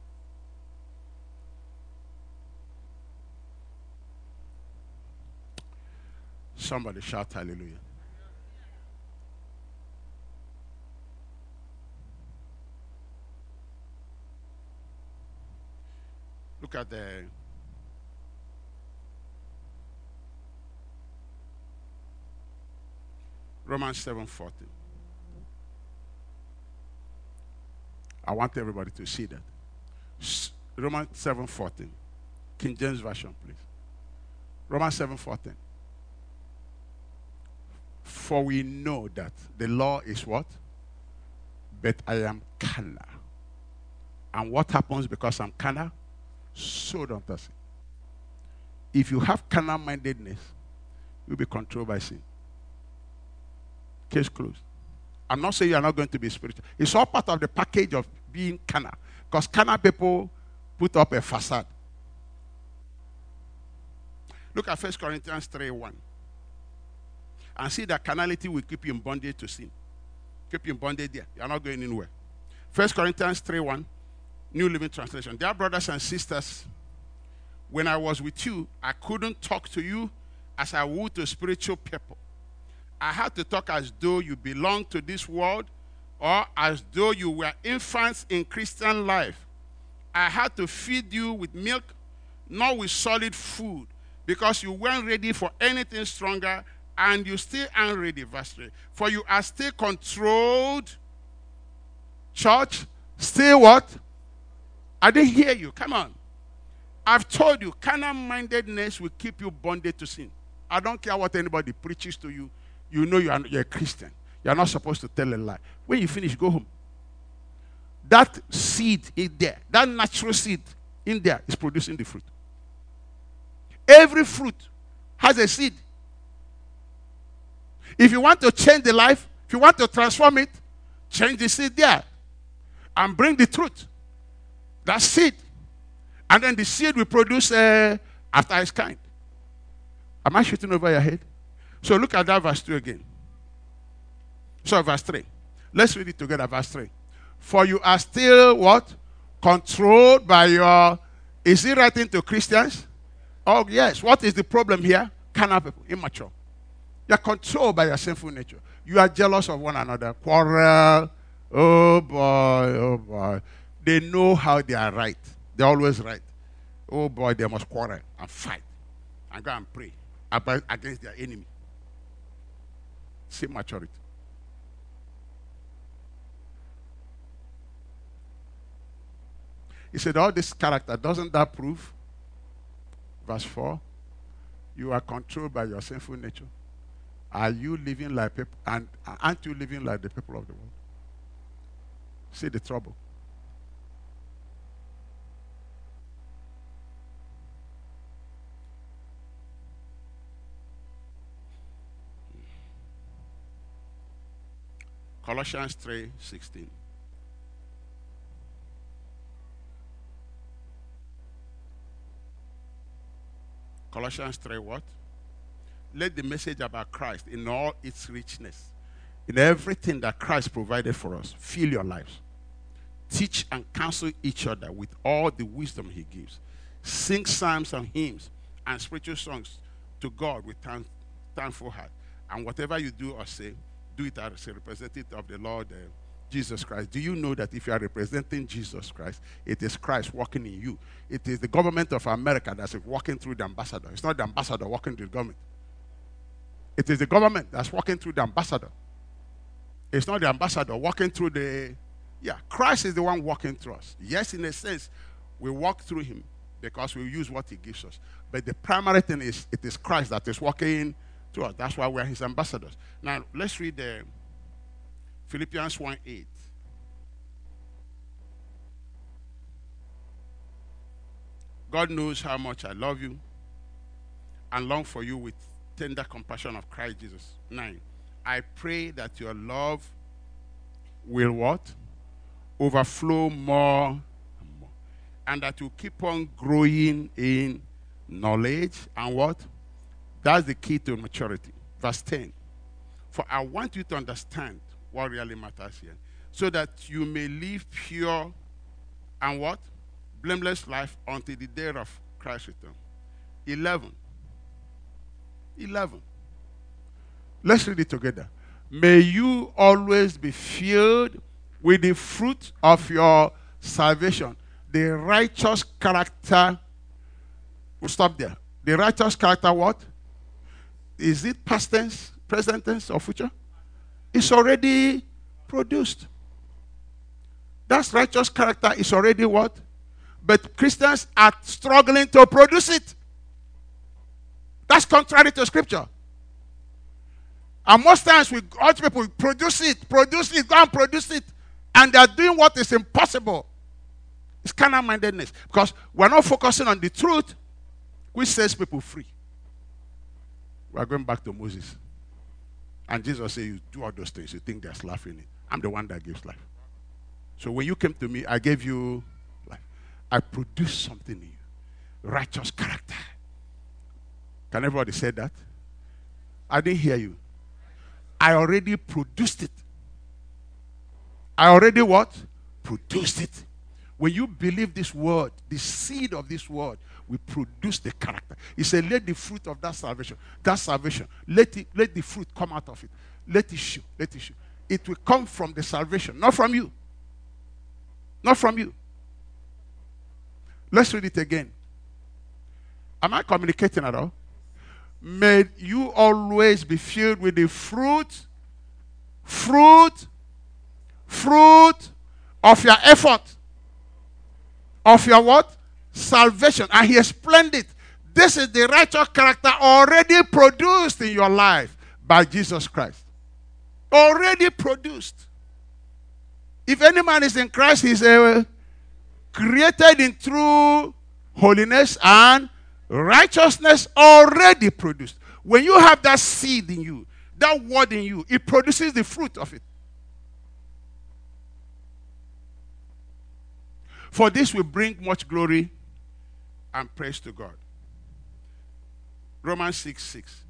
Somebody shout hallelujah. Look at the Romans seven fourteen. I want everybody to see that. Romans seven fourteen. King James Version, please. Romans seven fourteen. For we know that the law is what? But I am carnal. And what happens because I'm carnal? So don't I sin. If you have carnal mindedness, you'll be controlled by sin. Case closed. I'm not saying you're not going to be spiritual. It's all part of the package of being carnal. Because carnal people put up a facade. Look at First Corinthians three one. And see that carnality will keep you in bondage to sin. Keep you in bondage there. You're not going anywhere. First Corinthians three one, New Living Translation. Dear brothers and sisters, when I was with you, I couldn't talk to you as I would to spiritual people. I had to talk as though you belonged to this world or as though you were infants in Christian life. I had to feed you with milk, not with solid food, because you weren't ready for anything stronger, and you still aren't ready, verse three. For you are still controlled. Church, still what? I didn't hear you. Come on. I've told you, carnal-mindedness will keep you bonded to sin. I don't care what anybody preaches to you. You know you are, you're a Christian. You're not supposed to tell a lie. When you finish, go home. That seed in there, that natural seed in there is producing the fruit. Every fruit has a seed. If you want to change the life, if you want to transform it, change the seed there and bring the truth. That seed. And then the seed will produce uh, after its kind. Am I shooting over your head? So look at that verse two again. So verse three. Let's read it together, verse three. For you are still what? Controlled by your... Is he writing to Christians? Oh, yes. What is the problem here? Carnal people, immature. You are controlled by your sinful nature. You are jealous of one another. Quarrel. Oh, boy. Oh, boy. They know how they are right. They're always right. Oh, boy, they must quarrel and fight and go and pray against their enemy. Same maturity. He said, all this character, doesn't that prove? Verse four, you are controlled by your sinful nature. Are you living like people? And aren't you living like the people of the world? See the trouble. Colossians three sixteen. Colossians three what? Let the message about Christ in all its richness, in everything that Christ provided for us, fill your lives. Teach and counsel each other with all the wisdom he gives. Sing psalms and hymns and spiritual songs to God with thankful heart. And whatever you do or say, do it as a representative of the Lord uh, Jesus Christ. Do you know that if you are representing Jesus Christ, it is Christ working in you? It is the government of America that's working through the ambassador. It's not the ambassador working through the government. It is the government that's working through the ambassador. It's not the ambassador working through the... Yeah, Christ is the one working through us. Yes, in a sense, we walk through him because we use what he gives us. But the primary thing is, it is Christ that is working through us. That's why we're his ambassadors. Now, let's read the Philippians one eight. God knows how much I love you and long for you with tender compassion of Christ Jesus. nine. I pray that your love will what? Overflow more and more. And that you keep on growing in knowledge and what? That's the key to maturity. Verse ten. For I want you to understand what really matters here, so that you may live pure and what? Blameless life until the day of Christ's return. eleven. eleven. Let's read it together. May you always be filled with the fruit of your salvation. The righteous character. We'll stop there. The righteous character what? Is it past tense, present tense, or future? It's already produced. That righteous character is already what? But Christians are struggling to produce it. That's contrary to scripture. And most times we urge people, produce it, produce it, go and produce it. And they are doing what is impossible. It's carnal-mindedness. Because we're not focusing on the truth, which sets people free. We're going back to Moses. And Jesus said, you do all those things, you think there's life in it. I'm the one that gives life. So when you came to me, I gave you life. I produced something in you. Righteous character. Can everybody say that? I didn't hear you. I already produced it. I already what? produced it. When you believe this word, the seed of this word will produce the character. He said, let the fruit of that salvation, that salvation, let it, let the fruit come out of it. Let it show, let it show. It will come from the salvation, not from you. Not from you. Let's read it again. Am I communicating at all? May you always be filled with the fruit, fruit, fruit of your effort. Of your what? Salvation. And he explained it. This is the righteous character already produced in your life by Jesus Christ. Already produced. If any man is in Christ, he is uh, created in true holiness and righteousness already produced. When you have that seed in you, that word in you, it produces the fruit of it. For this will bring much glory and praise to God. Romans six six.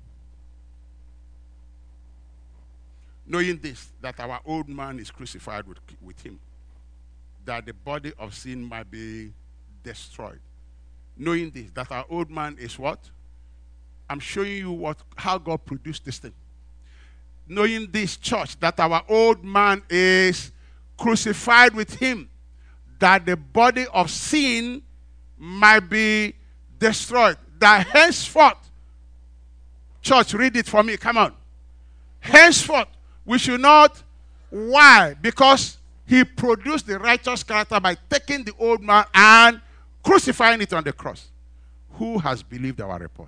Knowing this, that our old man is crucified with, with him, that the body of sin might be destroyed. Knowing this, that our old man is what? I'm showing you what how God produced this thing. Knowing this, church, that our old man is crucified with him, that the body of sin might be destroyed. That henceforth, church, read it for me, come on. Henceforth, we should not. Why? Because he produced the righteous character by taking the old man and crucifying it on the cross. Who has believed our report?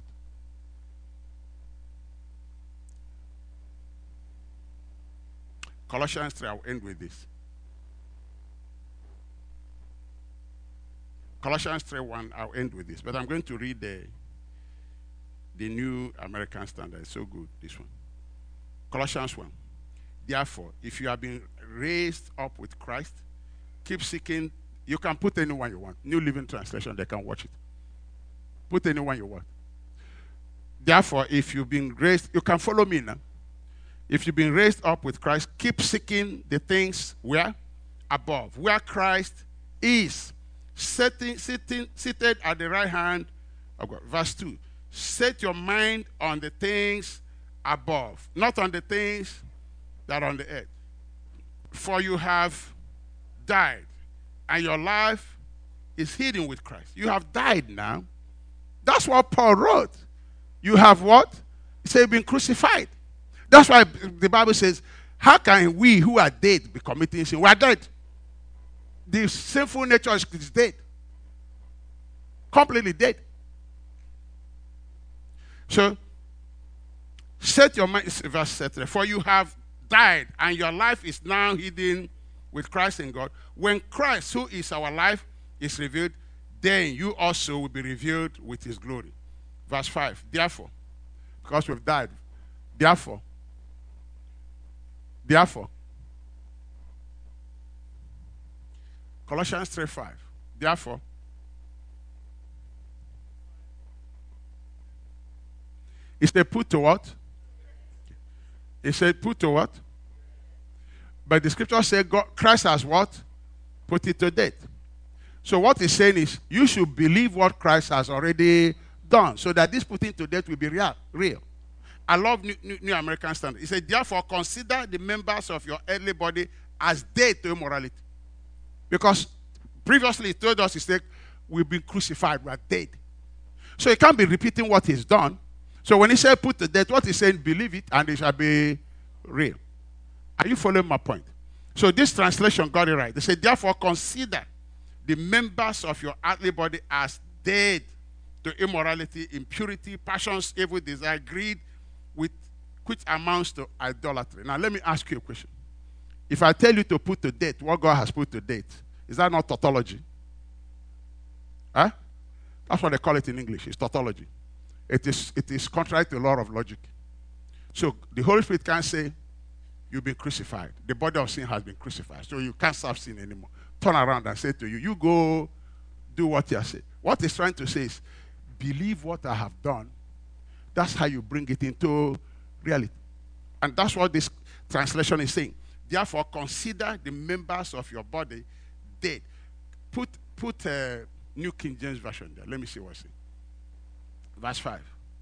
Colossians three, I'll end with this. Colossians three one, I'll end with this. But I'm going to read the, the New American Standard. It's so good, this one. Colossians one. Therefore, if you have been raised up with Christ, keep seeking. You can put anyone you want. New Living Translation, they can watch it. Put anyone you want. Therefore, if you've been raised, you can follow me now. If you've been raised up with Christ, keep seeking the things where? Above. Where Christ is. Sitting, sitting, seated at the right hand of God. Verse two. Set your mind on the things above, not on the things that are on the earth. For you have died, and your life is hidden with Christ. You have died now. That's what Paul wrote. You have what? He said, you've been crucified. That's why the Bible says, how can we who are dead be committing sin? We are dead. The sinful nature is dead. Completely dead. So, set your mind, verse seven, for you have died, and your life is now hidden with Christ in God. When Christ, who is our life, is revealed, then you also will be revealed with his glory. Verse five, therefore, because we've died, therefore, therefore, Colossians three five, therefore, is they put to what? He said, put to what? But the scripture said, God, Christ has what? Put it to death. So what he's saying is, you should believe what Christ has already done, so that this putting to death will be real. real. I love New, New, New American Standard. He said, therefore, consider the members of your earthly body as dead to immorality. Because previously he told us, he said, we've been crucified, we are dead. So he can't be repeating what he's done. So when he said put to death, what he's saying, believe it and it shall be real. Are you following my point? So this translation got it right. They say, therefore consider the members of your earthly body as dead to immorality, impurity, passions, evil desire, greed, with which amounts to idolatry. Now let me ask you a question. If I tell you to put to death what God has put to death, is that not tautology? Huh? That's what they call it in English. It's tautology. It is, it is contrary to the law of logic. So the Holy Spirit can't say, you've been crucified. The body of sin has been crucified. So you can't serve sin anymore. Turn around and say to you, you go do what you say. What he's trying to say is, believe what I have done. That's how you bring it into reality. And that's what this translation is saying. Therefore, consider the members of your body dead. Put put uh, New King James Version there. Let me see what's it. Verse five.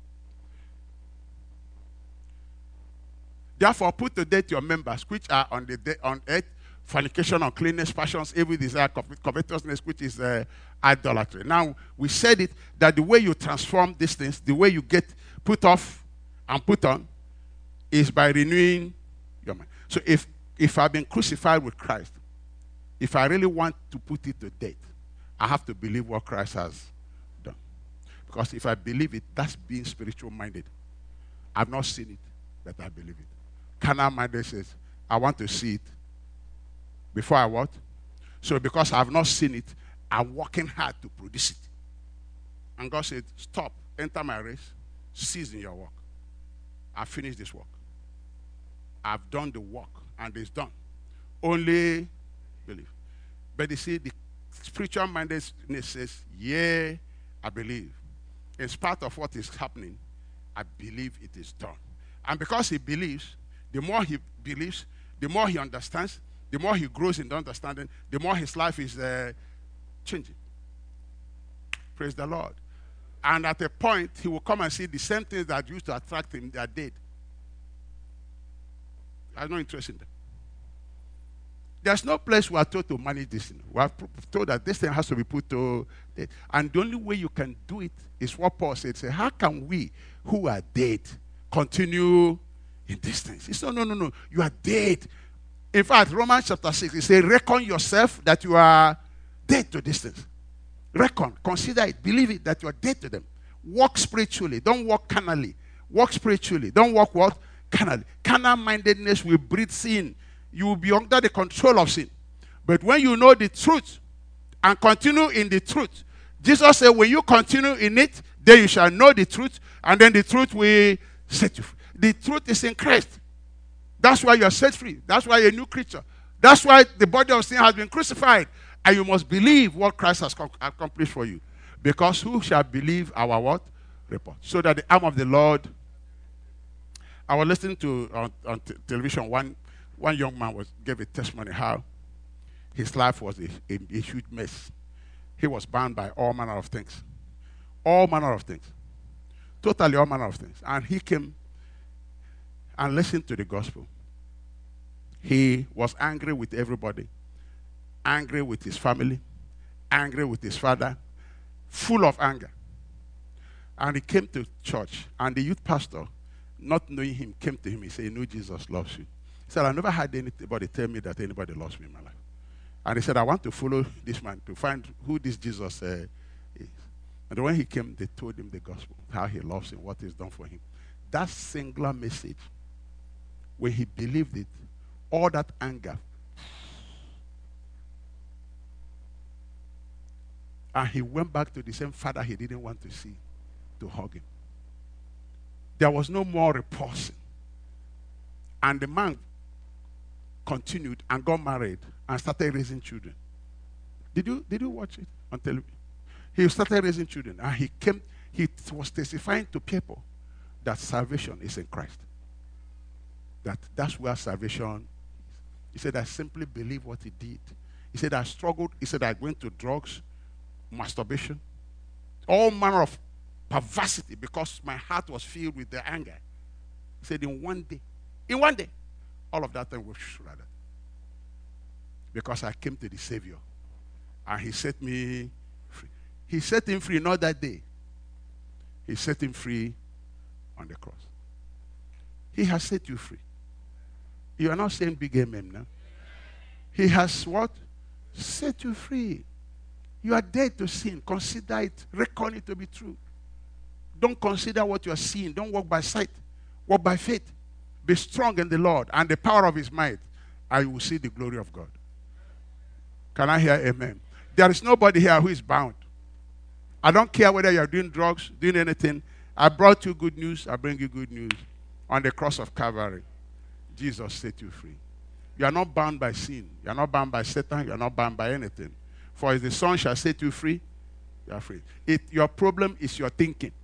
Therefore, put to death your members, which are on the de- on earth, fornication, uncleanness, passions, evil desire, covetousness, which is uh, idolatry. Now, we said it, that the way you transform these things, the way you get put off and put on, is by renewing your mind. So if, if I've been crucified with Christ, if I really want to put it to death, I have to believe what Christ has done. Because if I believe it, that's being spiritual minded. I've not seen it, but I believe it. Carnal minded says, I want to see it before I what? So because I have not seen it, I'm working hard to produce it. And God said, stop, enter my race, cease in your work. I've finished this work. I've done the work, and it's done. Only believe. But you see, the spiritual mindedness says, yeah, I believe. In spite of what is happening, I believe it is done. And because he believes, the more he believes, the more he understands, the more he grows in the understanding, the more his life is uh, changing. Praise the Lord. And at a point, he will come and see the same things that used to attract him, they are dead. I have no interest in them. There's no place we are told to manage this thing. We are told that this thing has to be put to death. And the only way you can do it is what Paul said. Say, how can we who are dead continue in these things? He said, no, no, no. You are dead. In fact, Romans chapter six, he says, reckon yourself that you are dead to these things. Reckon, consider it, believe it, that you are dead to them. Walk spiritually. Don't walk carnally. Walk spiritually. Don't walk what? Carnally. Carnal-mindedness will breed sin. You will be under the control of sin. But when you know the truth and continue in the truth, Jesus said, when you continue in it, then you shall know the truth, and then the truth will set you free. The truth is in Christ. That's why you are set free. That's why you're a new creature. That's why the body of sin has been crucified. And you must believe what Christ has accomplished for you. Because who shall believe our what? Report. So that the arm of the Lord. I was listening to on, on t- television, one, one young man was gave a testimony how his life was a, a, a huge mess. He was bound by all manner of things. All manner of things. Totally all manner of things. And he came and listened to the gospel. He was angry with everybody. Angry with his family. Angry with his father. Full of anger. And he came to church. And the youth pastor, not knowing him, came to him. He said, you know Jesus loves you. He said, I never had anybody tell me that anybody loves me in my life. And he said, I want to follow this man to find who this Jesus uh, is. And when he came, they told him the gospel, how he loves him, what he's done for him. That singular message, when he believed it, all that anger, and he went back to the same father he didn't want to see, to hug him. There was no more repulsing. And the man continued and got married and started raising children. Did you did you watch it on television? He started raising children, and he came, he was testifying to people that salvation is in Christ. That that's where salvation is. He said, I simply believe what he did. He said, I struggled. He said, I went to drugs, masturbation, all manner of perversity because my heart was filled with the anger. He said, in one day, in one day, all of that thing was shredded. Because I came to the Savior, and he set me free. He set him free not that day. He set him free on the cross. He has set you free. You are not saying big amen now. He has what? Set you free. You are dead to sin. Consider it. Reckon it to be true. Don't consider what you are seeing. Don't walk by sight. Walk by faith. Be strong in the Lord and the power of his might, and you will see the glory of God. Can I hear amen? There is nobody here who is bound. I don't care whether you are doing drugs, doing anything. I brought you good news. I bring you good news. On the cross of Calvary, Jesus set you free. You are not bound by sin. You are not bound by Satan. You are not bound by anything. For if the Son shall set you free, you are free. It, your problem is your thinking.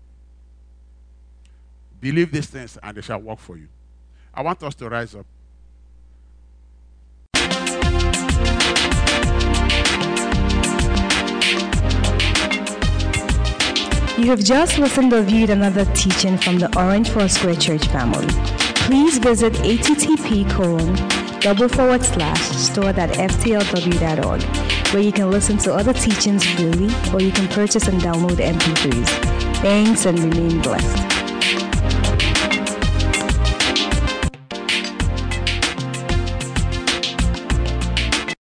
Believe these things and they shall work for you. I want us to rise up. You have just listened or viewed another teaching from the Orange Foursquare Church family. Please visit http colon double forward slash store.ftlw.org, where you can listen to other teachings freely, or you can purchase and download M P threes. Thanks and remain blessed.